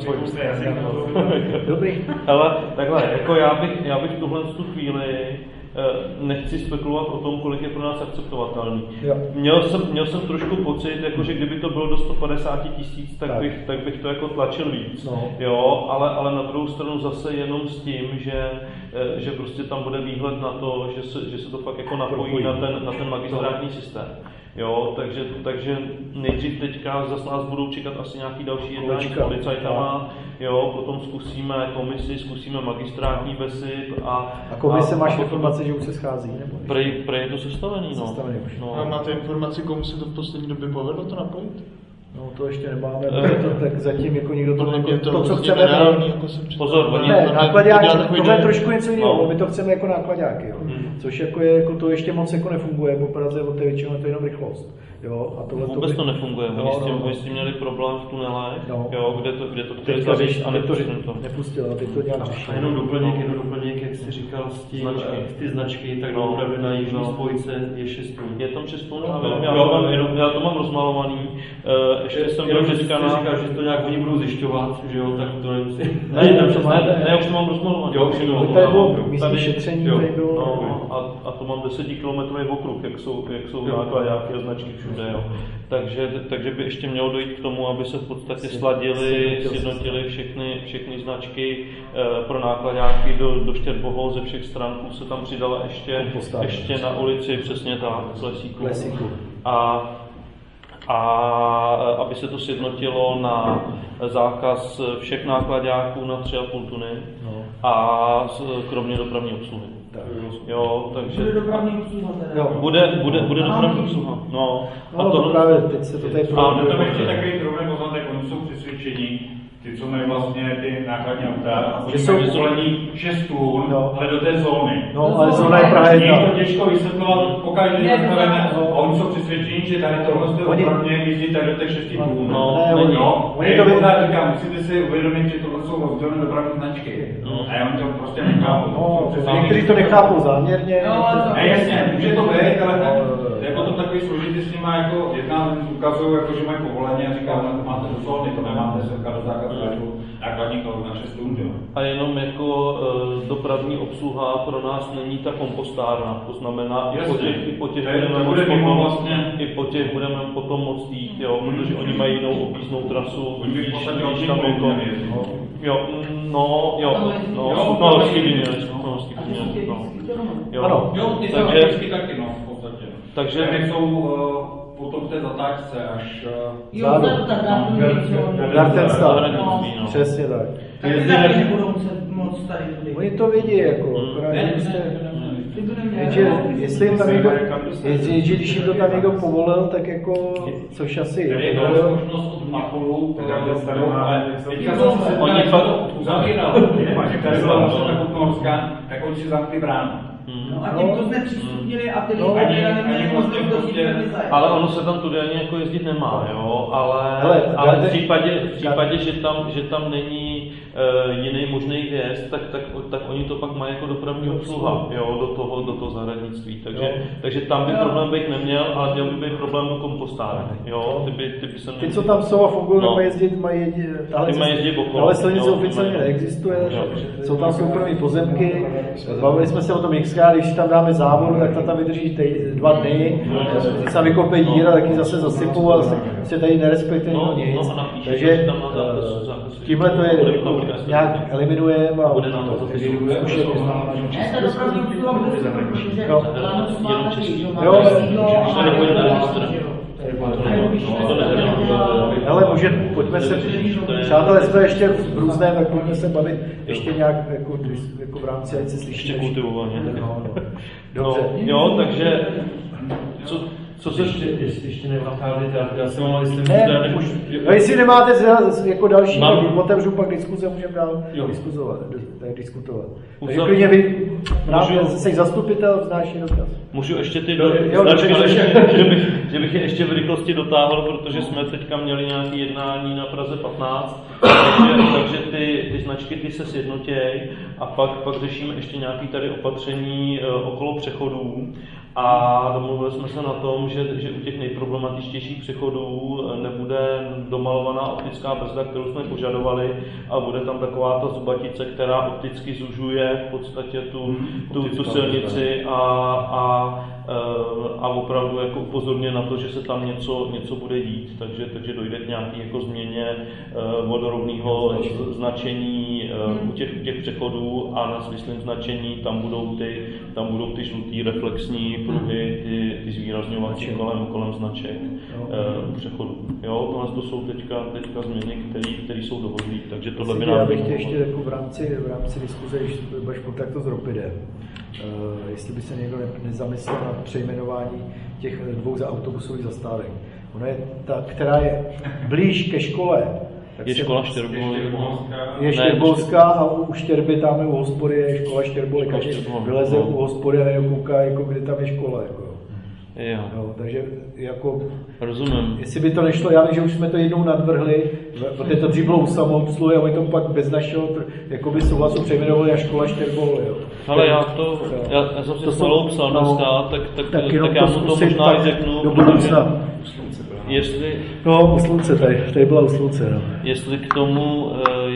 Dobrý. Hele, takhle, jako já bych tuhle chvíli nechci spekulovat o tom, kolik je pro nás akceptovatelný. Měl jsem trošku pocit, jako, že kdyby to bylo do 150 000, tak bych to jako tlačil víc. No. Jo, ale na druhou stranu zase jenom s tím, že prostě tam bude výhled na to, že se to fakt jako napojí na ten magistrátní systém. Jo, takže nejdřív teďka zase nás budou čekat asi nějaký další jednání s policajtama, jo, potom zkusíme komisi, zkusíme magistrátní besyp a komise máš informace, že už se schází, nebo? Prej je to sestavený, no. No. A máte informaci, komu se to v poslední době povedlo to napojit? No to ještě nemáme, tak zatím jako nikdo to co chceme reálný, jako pozor, nákladáky, to je trošku něco jiného, my to chceme jako nákladáky, jo. Což jako je, jako to ještě moc jako nefunguje, po Praze od té většinou je to jenom rychlost. Jo, a tohle vůbec to nefunguje, oni s tím měli problém v tunelech, jo, kde to chtěli zavřít a nepustili, a teď to nějak řeší. A jenom doplněk, jak jsi říkal, ty značky, tak opravdu na jižní spojce je 6 tun. Je tam 6 tun, já to mám rozmalovaný, ještě jsem byl dneska na... Říkal, že to nějak oni budou zjišťovat, že jo, tak to nemusí. Ne, už to mám rozmalovaný. Jo, už to bylo místní šetření, tady bylo. A to mám 10 km okruh, jak jsou nákladáky a značky všude, jo. Takže by ještě mělo dojít k tomu, aby se v podstatě sjednotily všechny značky pro nákladáky do Štěrbohol ze všech stran, se tam přidala ještě na ulici, přesně tak, z Lesíku. A aby se to sjednotilo na zákaz všech nákladáků na 3,5 tuny a kromě dopravní obsluhy. Jo, takže bude dopravní obsluha. No, a to právě teď se to tady tam ještě takový problém, tak oni jsou přesvědčení, ty, co mají vlastně ty nákladní auta, že jsou zvolení 6 tun, ale do té zóny. No, ale zóna je Praha 1. Je to těžko vysvětlovat pokaždé zastavené a oni jsou přesvědčení, že tady tohle jste opravdu jezdí tady do těch 6 tun. Oni to říkám, musíte si uvědomit, že tohle jsou rozdělené dopravní značky. A já to prostě nechápu. Někteří to nechápou záměrně. Jasně, může to být, ale je potom takový složitý s nima, jako jedna ukazují, jako, že mají povolení a říká, to máte do zóny, to nemáte se do zákazu nákladních aut na 6 tun. A jenom jako dopravní obsluha pro nás není ta kompostárna, to znamená i po těch budeme potom moct jít, jo, protože oni mají jinou objízdnou trasu, když tam jako, takže jsou potom v té zatáčce až zádu. Gartenstad. Přesně tak. Oni to vědí, jako, jestli jim tam někdo, když jim to tam někdo povolil, tak jako, což asi je. Možnost od Makolu, oni fakt uzavíral, tak oni si zamkli bránu. No a tím to znepřístupnili a ty lidé neměli možnost do ale ono se tam tudy ani jako jezdit nemá, jo, ale v případě, že tam není jiný možný vjezd, tak oni to pak mají jako dopravní obsluha, jo, do toho zahradnictví, takže tam by problém být neměl, ale měl by být problém do kompostárny, jo, ty co tam jsou a fungují, mají jezdit okolo, ale silnice oficiálně neexistuje, jsou tam soukromí pozemky, bavili jsme se o tom xkrát, když tam dáme závodu, tak ta tam vydrží 2 dny, se vykopej díra, tak ji zase zasypou a se tady nerespektuje nic, takže tímhle to je nějak eliminujeme a bude nám to zkušeně. Ale pojďme se, přátelé, jsme ještě v různém, tak pojďme se bavit ještě nějak jako v rámci, ať se slyší. Ještě kultivovaně. Dobře. Jo, takže Co se ještě nevacházíte, já jsem mal, jestli nemáte jako další, otevřu pak diskuze, můžeme dál diskutovat. Takže klidně vy, právě jsi zastupitel, vznáší dotaz. Můžu ještě ty značky, že bych je ještě v rychlosti dotáhl, protože jsme teďka měli nějaké jednání na Praze 15, takže ty značky ty se sjednotějí a pak řešíme ještě nějaké tady opatření okolo přechodů. A domluvili jsme se na tom, že u těch nejproblematičtějších přechodů nebude domalovaná optická brzda, kterou jsme požadovali, a bude tam taková ta zubatice, která opticky zužuje v podstatě tu silnici a opravdu jako upozorně na to, že se tam něco bude dít, takže dojde k nějaké jako změně vodorovného značení u těch přechodů a na svislém značení tam budou ty žlutý reflexní pruhy, ty zvýrazňovací kolem značek přechodu. Jo, tohle to jsou teďka změny, které jsou dohodlé, takže tohle by nám... Já bych chtěl ještě jako v rámci diskuze, když budeš v kontaktu s Ropidem, jestli by se někdo nezamyslel na přejmenování těch 2 autobusových zastávek. Ona je ta, která je blíž ke škole. Je škola Štěrboly. Je Štěrbolská a u Štěrby tam u hospody je škola Štěrboly. Každý vyleze u hospody a kouká, jako kde tam je škola. Jako. Jo, takže jako... Rozumím. Jestli by to nešlo, já vím, že už jsme to jednou nadvrhli, protože to dřív bylo u samoobsluhy a oni to pak bez našeho jakoby souhlasu přejmenovali a škola Štěrboly. Ale já jsem si spolu psal dneska, tak já mu to možná řeknu. Do budoucna. Jestli... No, u slunce, tady byla u slunce, no. Jestli k tomu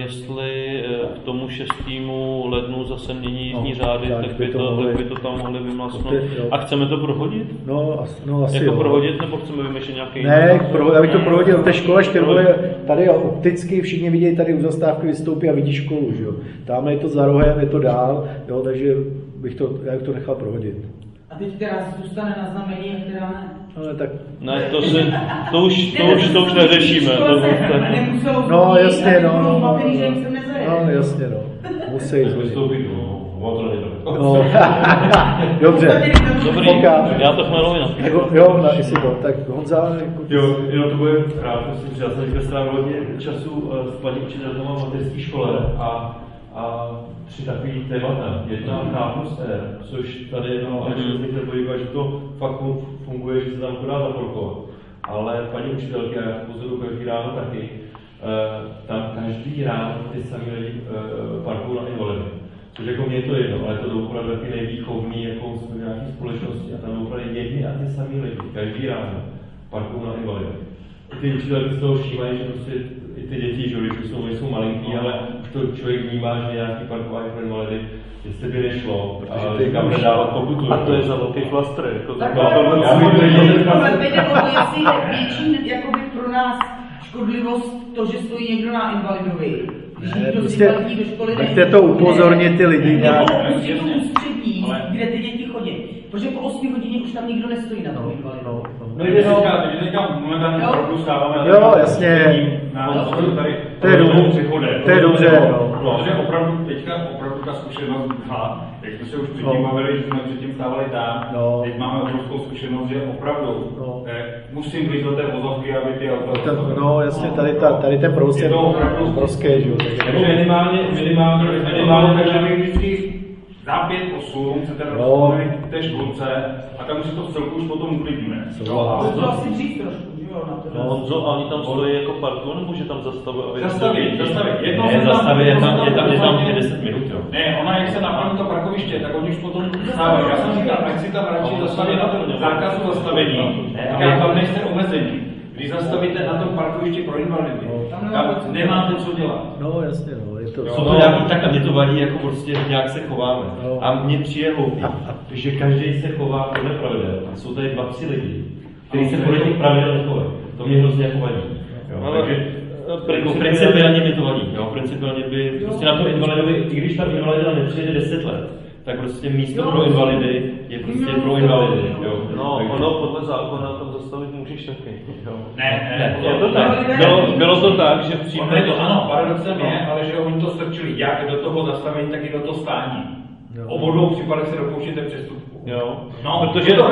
6. lednu zase mění jízdní řády, tak by to tam mohli vymaznout. A chceme to prohodit? No asi jako prohodit, nebo chceme vymýšlet nějaký... Ne, já bych to prohodil. Ta škola Štěrboly tady opticky všichni vidějí, tady u zastávky vystoupí a vidí školu, že jo. Tamhle je to za rohem, je to dál, jo, takže já bych to nechal prohodit. A teď která zůstane na znamení, a která ne? Ale tak... Ne, to už neřešíme. No jasně, no, jasně, no. Musí zhodit. No. Dobře. Dobrý, já to chmelovina. Jo, jestli to, tak Honza. Jo, to bude rád, myslím, že já jsem teďka strávil hodně času s paní učitelkama v mateřské škole a 3 takový témata. Jedna K+R, což tady vznikne podívat, že to fakt funguje, že se tam to dá zaparkovat. Ale paní učitelky, já pozoruju každý ráno taky, tam každý ráno ty samý lidi parkují na invalidy. Což jako mě to jedno, ale to opravdu taky nejvýchovný jako v nějaké společnosti a tam opravdu jedni a ty samý lidi, každý ráno parkují na invalidy. Ty učitelky z toho všímají, že prostě i ty děti, že když jsou malinký, ale už to člověk vnímá, že nějaký parkování pro invalidy, jestli by nešlo, a říkám, že dávat pokutu. A to je za velký flastr, jako tak větší jakoby pro nás škodlivost to, že stojí někdo na invalidovi. Když někdo si platí do školy, nechte to upozornit ty lidi nějak. Prostě to ústřední, kde ty děti chodí. Protože po 8 hodině už tam nikdo nestojí na tom invalidu. No jde si říkám, momentálně opravdu stáváme. Jo, jasně. To je dobře. Protože opravdu teďka ta zkušenost jak jsme se už předtím bavili, že jsme předtím stávali tam, teď máme obrovskou zkušenost, že opravdu musím být do té vozovky, aby ty auta... No jasně, tady ten provoz je obrovské, že jo. Minimálně, takže my vždycky za 5-8 se ten rozpovědět v té školce a tam už to v celku už potom uklidíme. To asi dřív trošku, že jo? Honzo, a oni tam stojí jako parku, nebo že tam zastaví? Zastaví. Je tam 10 minut, jo. Ne, ona jak se naplní to parkoviště, tak oni už potom stávají. Já jsem říkal, ať si tam radši zastaví na tom zákazu zastavení, a tam nejste omezení. Když zastavíte na tom parkovišti pro invalidy, tam nemáte co dělat. No jasně, no, je to... Jsou to nějaký, tak mě to vadí, jako prostě nějak se chováme. A mně přijde hloupý, že každý se chová podle pravidel. A jsou tady 2-3 lidi, kteří se podle těch pravidel nechovají. To mě hrozně jako vadí. Takže principiálně mi to vadí. Principiálně by prostě na to invalidovi, i když ta invalida nepřijde 10 let, tak prostě místo pro invalidy je prostě pro invalidy. No, ono podle zákona tam zastavit můžeš taky. Ne, je to tak. Bylo to tak, že přímě... Ano, paradoxem je, ale že oni to strčili jak do toho zastavení, tak i do toho stání. Obou dvou případech se dopouštěte přestupku. Jo. No, protože to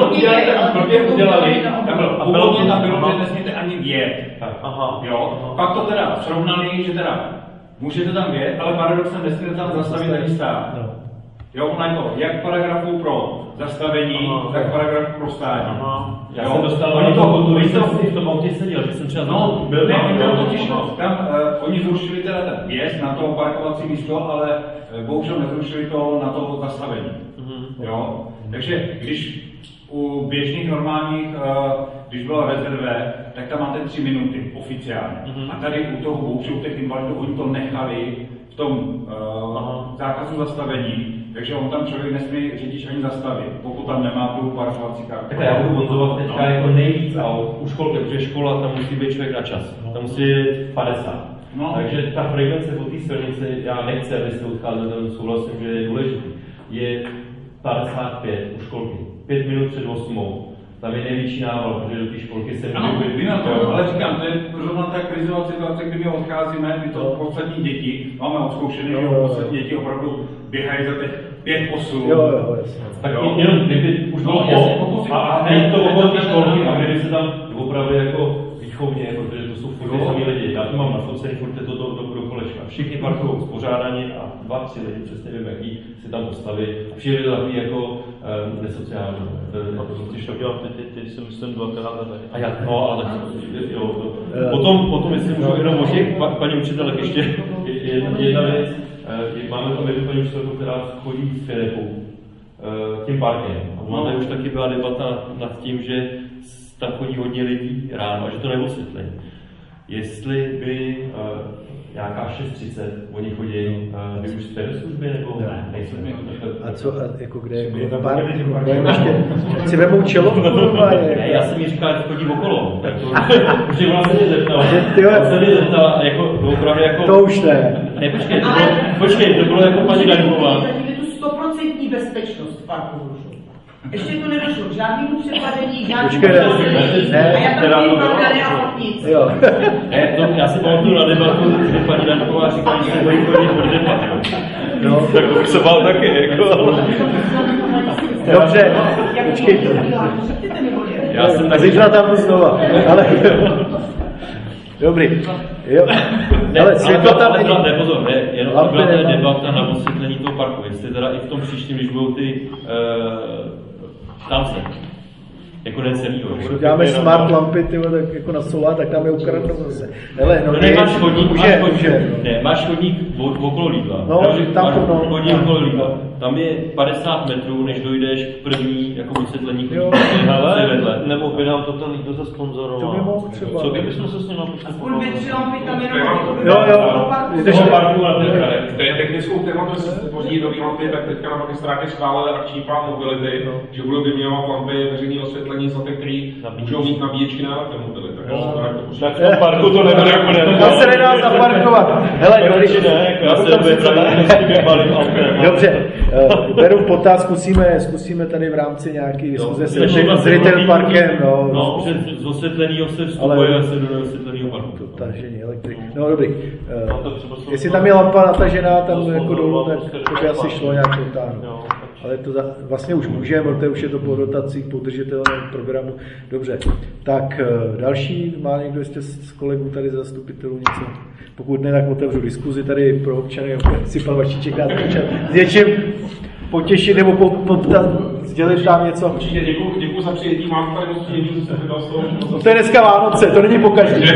udělali, tam bylo původně tam bylo, že nesmíte ani vjet. Jo. Pak to teda srovnali, že teda můžete tam vjet, ale paradoxem nesmíte tam zastavit ani stát. Jo, ona je to jak paragrafu pro zastavení, tak paragraf pro stání. Já jsem dostal do toho kultury, v tom autě seděl, že jsem třeba byl totiž tam, oni zrušili teda ten vjezd na to parkovací místo, ale bohužel nezrušili to na to zastavení. Jo? Takže když u běžných normálních, když byla rezerve, tak tam máte 3 minuty oficiálně. A tady u toho bohužel u těch invalidů oni to nechali v tom zákazu zastavení, takže on tam člověk nesmí řidič ani zastavit, pokud tam nemá tu parkovací kartu. Tak já budu vozovat teďka jako nejvíc aut u školky, protože škola tam musí být člověk na čas. Tam musí být 50. Takže ta frekvence po té silnici, já nechci, abyste odcházeli, tam souhlasím, že je důležitý, je 55 u školky. 5 minut před 8. Tam je největší nával, protože do té školky se může být. Ale říkám, to je zrovna ta krizová situace, kdy my odcházíme, my to poslední děti, máme odzkoušené, že poslední děti opravdu běhají za těch 5-8. Jo, jasně. Tak jenom kdyby už bylo a není to okolo té školky, a kdyby se tam opravdu jako výchovně, protože to jsou furt samý lidi. Já to mám nafocený, furt je to do kolečka. Všichni parkují spořádaní a 2-3 lidi, přesně vím, jaký si tam postaví. A všichni je to takový jako nesociální. Když to dělám, ty si myslím 2krát a já, no, ale jo. Potom jestli můžu jenom o těch paní učitelek ještě jedna věc. Máme tam jednu paní učitelku, která chodí s Filipou tím parkem. A tady už taky byla debata nad tím, že tam chodí hodně lidí ráno a že to neosvětlí. Jestli by nějaká 6:30 oni chodí, vy už jste ve službě nebo nejsou? A co, jako kde je park? Si vemou čelovku? Ne, já jsem jí říkal, že chodí okolo. Protože ona se mě zeptala. Jako, opravdu jako... To už ne. Ne, počkej, to bylo jako paní Daňková. Zatím je tu 100% bezpečnost v parku. Ještě to nedošlo k žádnému přepadení, žádnému ne, a já tam tím Margany a fakt nic. Jo. Já si pamatuju na debatu, že paní Danková říkala, že se bojí chodit pod debatu. No, Tak to bych se bál taky, jako. dobře, počkejte. Já jsem A zítra tam znova, ale... Dobrý. Jo. Ale světlo tam není. Ne, pozor, ne, jenom byla ta debata na osvětlení toho parku. Jestli teda i v tom příštím, když budou ty tance, jako den celýho. Dáme smart lampy, tyhle, tak jako na solár, tak tam je ukradnou zase. Hele, no máš chodník, máš chodník okolo Lidla. No, tam chodník okolo Lidla. Tam je 50 metrů, než dojdeš k první jako vysvětlení chodníku. Nebo by nám to ten Lidl zasponzoroval. To by mohl třeba. Co kdybychom se s ním napočítali? Aspoň 2-3 lampy tam jenom Jo. Parku na ten To je technickou tématu, že se tvoří nový lampy, tak teďka na magistrátě schválili akční plán mobility, že budou vyměňovat lampy veřejné osvětlení za ty, který můžou mít nabíječky na elektromobility. Tak v tom parku to nebude jako ne. To se nedá zaparkovat. Hele, Já se vypravím s tím malým autem. dobře, beru v potaz, zkusíme tady v rámci nějaký diskuze s retail parkem. No, z osvětleného se vstupuje se do osvětleného parku. Tažení elektrik. No dobrý. Jestli tam je lampa natažená tam jako dolů, tak to by asi šlo nějak dotáhnout. Ale to vlastně už můžeme, protože už je to po dotacích, po udržitelném programu. Dobře. Tak další, má někdo ještě z kolegů tady zastupitelů něco? Pokud ne, tak otevřu diskuzi tady pro občany, si pan Vašíček dá s něčím potěšit nebo sdělit tam něco. Určitě děkuju za přijetí, mám tady moc příjemný, co se vydal z toho. To je dneska Vánoce, to není pokaždé.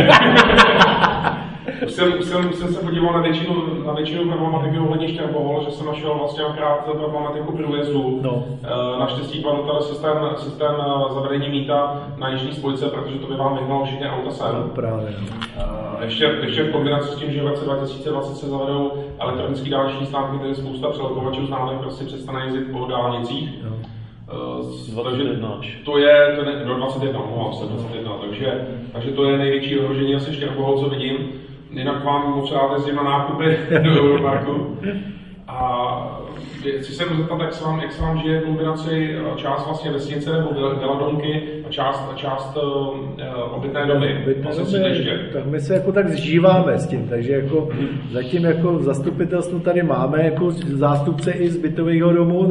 Už jsem se podíval na většinu problematiky ohledně Štěrbohol, že jsem našel vlastně akorát problematiku průjezdu. No. Naštěstí padl tady systém zavedení mýta na jižní spojce, protože to by vám vyhnalo všechny auta sem. No, právě. Ještě v kombinaci s tím, že v roce 2020 se zavedou elektronické dálniční známky, tedy spousta přelekovačů známek prostě přestane jezdit po dálnicích. No. Takže to je do 21, takže to je největší ohrožení asi Štěrbohol, co vidím. Jinak vám moc rád jezdím na nákupy do Europarku. A chci se zeptat, jak se vám žije kombinaci část vlastně vesnice nebo veladonky a část obytné domy. Tak my se jako tak zžíváme s tím, takže jako zatím jako zastupitelstvo tady máme jako zástupce i z bytového domu,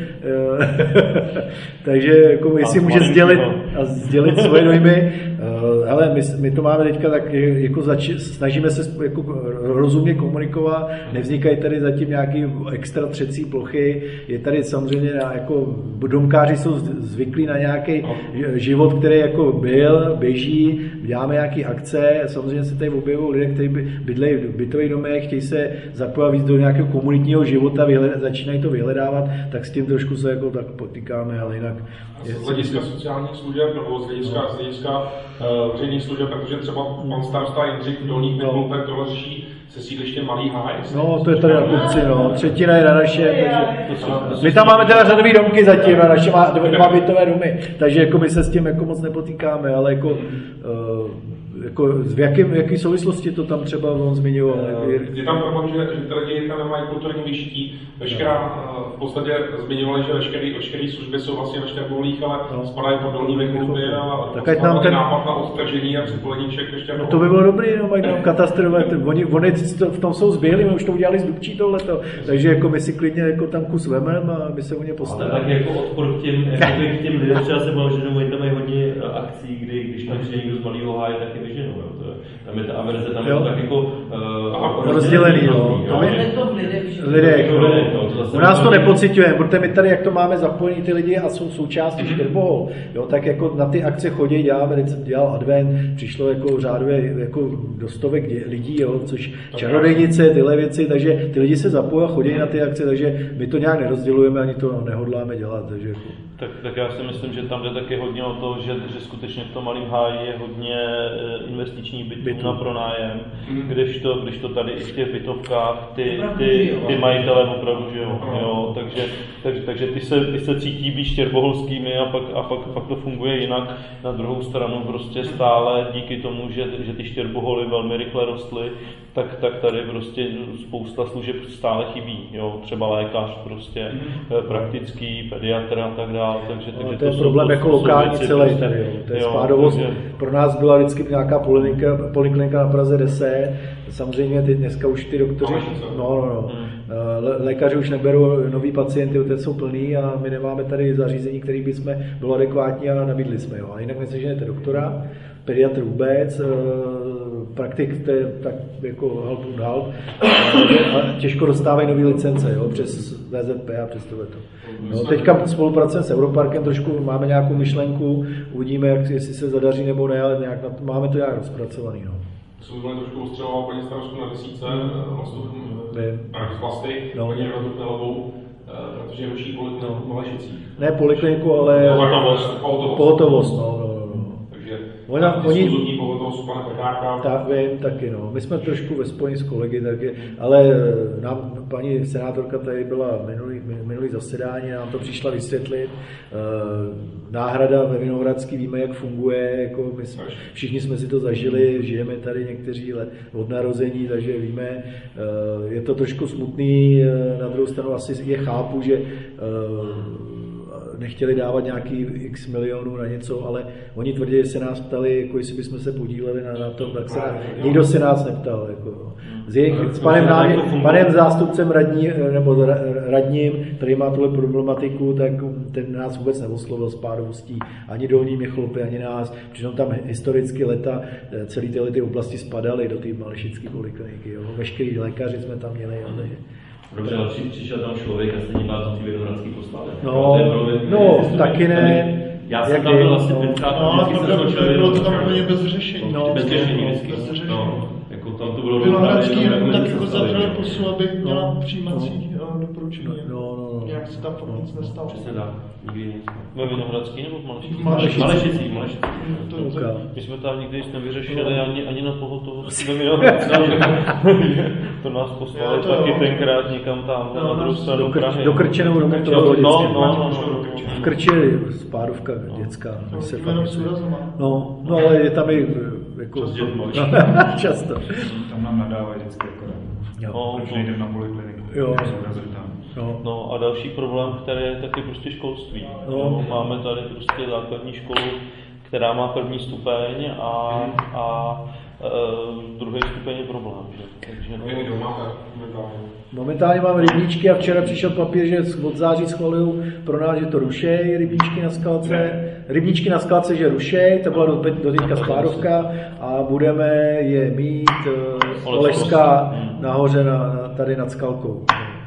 takže jako jestli může sdělit svoje dojmy. Ale my to máme teďka tak jako snažíme se jako rozumně komunikovat, nevznikají tady zatím nějaký extra třecí plochy, je tady samozřejmě jako domkáři jsou zvyklí na nějaký život, který jako běží, děláme nějaké akce, samozřejmě se tady objevují lidé, kteří bydlejí v bytových domech, chtějí se zapojit víc do nějakého komunitního života, začínají to vyhledávat, tak s tím trošku se jako tak potýkáme, ale jinak. Z hlediska sociálních služeb nebo z hlediska veřejných služeb, protože třeba pan starosta Jindřich v Dolních Mikulpech tohle řeší se sídlištěm Malý Háj. No, to je tady na kopci, no. Třetina je na naše, takže my tam máme teda řadový domky zatím, a naše má dva bytové domy, takže jako my se s tím jako moc nepotýkáme, ale jako v jaký souvislosti to tam třeba on zmiňoval? Je tam problém, že ty lidi tam nemají kulturní vyšití. V podstatě zmiňovali, že veškeré služby jsou vlastně ve Štěrboholích, ale spadají pod Dolní Mikulpy a tak nám ten nápad na odtažení a připojení všech ke Štěrboholům. No to by bylo dobrý, no, mají tam katastrové, oni v tom jsou zběhli, my už to udělali z Dubčí tohleto, takže jako my si klidně jako tam kus vemem a my se o ně postaráme. Tak jako odpor k těm lidem, třeba se bavil, že oni tam mají hodně akcí, když tam přijde někdo z Malého Háje, tak je vyženou. Tam je ta averze, tam je to tak jako rozdělený, no. Lidé, u nás to nepociťujeme, protože my tady, jak to máme zapojení ty lidi a jsou součástí Štěrbohol, jo, tak jako na ty akce chodí, dělal advent, přišlo jako řádově jako do stovek lidí, jo, což čarodějnice, tyhle věci, takže ty lidi se zapojí a chodí na ty akce, takže my to nějak nerozdělujeme, ani to nehodláme dělat, takže jako. Tak já si myslím, že tam jde taky hodně o to, že skutečně v tom Malém Háji je hodně investiční bytů na pronájem, když to tady i v těch bytovkách ty majitelé opravdu žijou. Jo, takže ty se cítí být štěrboholskými a pak to funguje jinak. Na druhou stranu prostě stále díky tomu, že ty Štěrboholy velmi rychle rostly, tak tady prostě spousta služeb stále chybí. Jo, třeba lékař prostě, praktický, pediatr a tak dále. dál, takže to je problém jako lokální celý tady, jo. To je spádovost. Pro nás byla vždycky nějaká poliklinika na Praze 10, samozřejmě teď dneska už ty doktoři, lékaři už neberou nový pacienty, ty jsou plný a my nemáme tady zařízení, které by jsme bylo adekvátní a nabídli jsme, jo. A jinak neseženete doktora, pediatr vůbec, praktik to je tak jako halp dál, a těžko dostávají nový licence, jo, přes VZP a přes tohleto. No, teďka spolupracujeme s Europarkem, trošku máme nějakou myšlenku, uvidíme, jestli se zadaří nebo ne, ale máme to nějak rozpracovaný. No. Jsem zvolil trošku ostřeloval paní starostku na Desíce, plasty, paní Rozupelovou, protože ruší polikliniku v Malešicích. Ne polikliniku, ale pohotovost. Oni pohotovost pana Pekáka. Tak vím, taky no. My jsme trošku ve spojení s kolegy, taky, ale nám paní senátorka tady byla minulý zasedání, nám to přišla vysvětlit. Náhrada ve Vinohradský víme, jak funguje, jako všichni jsme si to zažili, žijeme tady někteří od narození, takže víme, je to trošku smutný, na druhou stranu asi je chápu, že nechtěli dávat nějaký x milionů na něco, ale oni tvrdí, že se nás ptali, jako jestli bychom se podíleli na tom, tak se nikdo se nás neptal. Jako. S panem zástupcem radním, který má tuhle problematiku, tak ten nás vůbec neoslovil s pádovostí, ani Dolní Měcholopy, ani nás, přitom tam historicky leta celé ty oblasti spadaly do té malešické polikliniky. Jo. Veškerý lékaři jsme tam měli. Dobře, ale přišel tam člověk a stejně vás do té Vinohradský poslali. No, taky ne. Já jsem tam byl vlastně 50 bylo to tam úplně bez řešení. Bez řešení vždycky. Jako tam to bylo Vinohradský tak jako zavřeli pusu, aby měla přijímací doporučení. Jak se tam fakt nic nestalo. Přesně tak, nikdy nic. Ve Vinohradský nebo v Malešicích? My jsme tam nikdy nevyřešili ani na pohotovost ve Vinohradský. To nás poslali taky tenkrát někam tam na druhou stranu Prahy. Do Krčenou, do Krčenou. V Krči spádovka dětská. No, ale je tam i jako často. Tam nám nadávají vždycky akorát. Proč nejdem na polikliniku? No a další problém, který je taky prostě školství. Máme tady prostě základní školu, která má první stupeň a druhý stupeň je problém. Takže, momentálně máme rybníčky a včera přišel papír, že od září schvalují pro nás, že to rušej, rybníčky na Skalce. Rybníčky na Skalce, že rušej, to byla do teďka spádovka a budeme je mít Olešská nahoře tady nad Skalkou.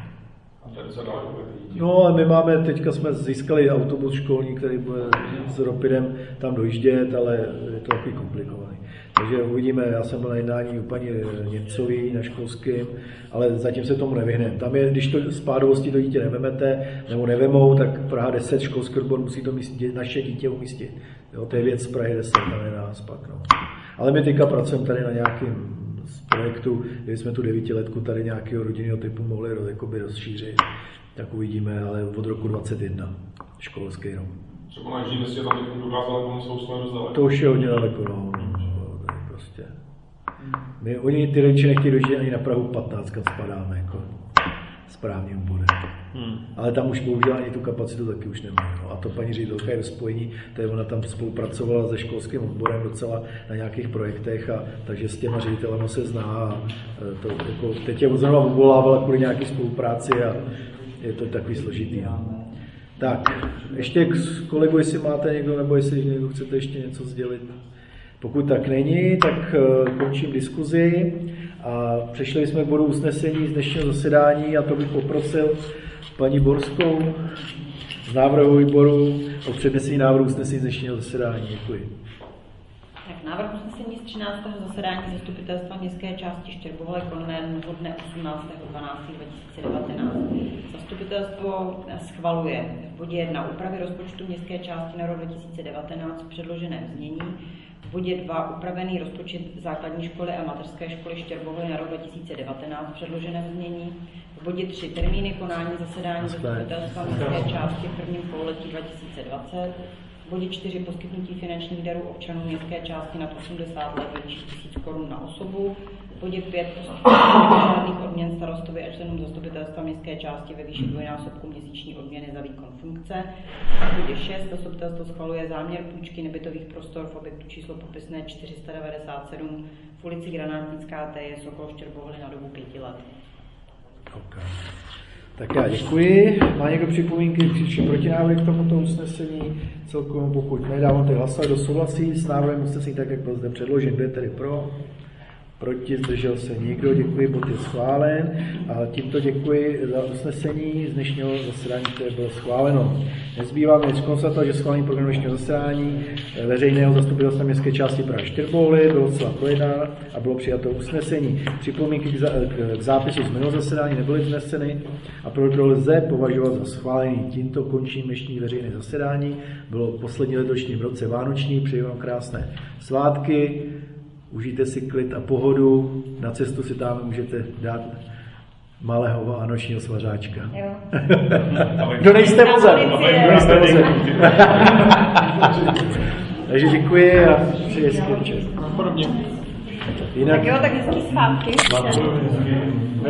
No a my máme, teďka jsme získali autobus školní, který bude s Ropidem tam dojíždět, ale je to takový komplikovaný. Takže uvidíme, já jsem byl na jednání u paní Němcový na školském, ale zatím se tomu nevyhneme. Tam je, když to z pádovosti to dítě nevemete, nebo nevemou, tak Praha 10 školský odbor musí to naše dítě umístit. Jo, to je věc z Prahy 10, tam je nás pak. No. Ale my teďka pracujeme tady na nějakém projektu, kdy jsme tu 9letku tady nějakého rodinného typu mohli rozšířit. Tak uvidíme, ale od roku 2021 školský rok. Třeba na Jižní městě tam dokázali pomoct sousledně dost daleko. To už je hodně daleko, no. Prostě. Oni ty rodiče nechtějí dožít ani na Prahu 15, kam spadáme, jako správným bodem. Ale tam už bohužel ani tu kapacitu taky už nemají. No. A to paní ředitelka je ve spojení, ona tam spolupracovala se školským odborem docela na nějakých projektech, takže s těma ředitelema se zná. A to, jako, teď je zrovna odvolávala kvůli nějaké spolupráci a je to takový složitý. No. Tak, ještě k kolegu, jestli máte někdo, nebo jestli někdo chcete ještě něco sdělit. Pokud tak není, tak končím diskuzi a přešli jsme k bodu usnesení z dnešního zasedání a to bych poprosil paní Borskou z návrhu výboru o přednesení návrhu usnesení z dnešního zasedání. Děkuji. Tak návrh usnesení z 13. zasedání zastupitelstva městské části Štěrbovale konaného dne 18.12.2019. Zastupitelstvo schvaluje v bodě 1 úpravy rozpočtu městské části na rok 2019 v předloženém znění, v bodě 2 upravený rozpočet základní školy a mateřské školy Štěrbovale na rok 2019 v předloženém znění, v bodě 3 termíny konání zasedání zastupitelstva městské části v prvním pololetí 2020, v bodě 4 poskytnutí finančních darů občanům městské části nad 80 let ve výši 1000 Kč na osobu, V bodě 5 žádných odměn starostovi a členům zastupitelstva městské části ve výši dvojnásobku měsíční odměny za výkon funkce. V bodě 6 zastupitelstvo schvaluje záměr půjčky nebytových prostor v objektu číslo popisné 497 v ulici Granátnická T. Sokol Štěrbohly na dobu 5 let. Okay. Tak já děkuji. Má někdo připomínky či protinávrhy k tomuto usnesení? Celkově pokud nedávám teď hlasovat, kdo souhlasí s návrhem usnesení tak, jak byl zde předložen. Kdo je tedy pro? Proti, zdržel se někdo, děkuji, bod je schválen. A tímto děkuji za usnesení z dnešního zasedání, které bylo schváleno. Nezbývá mi konstatovat, že schválení programu dnešního zasedání veřejného zastupitelstva městské části Praha Štěrbohly bylo celá projednáno a bylo přijato usnesení. Připomínky k zápisu z minulého zasedání nebyly vzneseny a proto lze považovat za schválený. Tímto končím dnešní veřejné zasedání. Bylo poslední letošním roce vánoční, přeji vám krásné svátky. Užijte si klid a pohodu. Na cestu si tam můžete dát malého vánočního svařáčka. Kdo nejste vozem. Takže děkuji a přeji hezký večer. Tak jo, tak hezký svátky.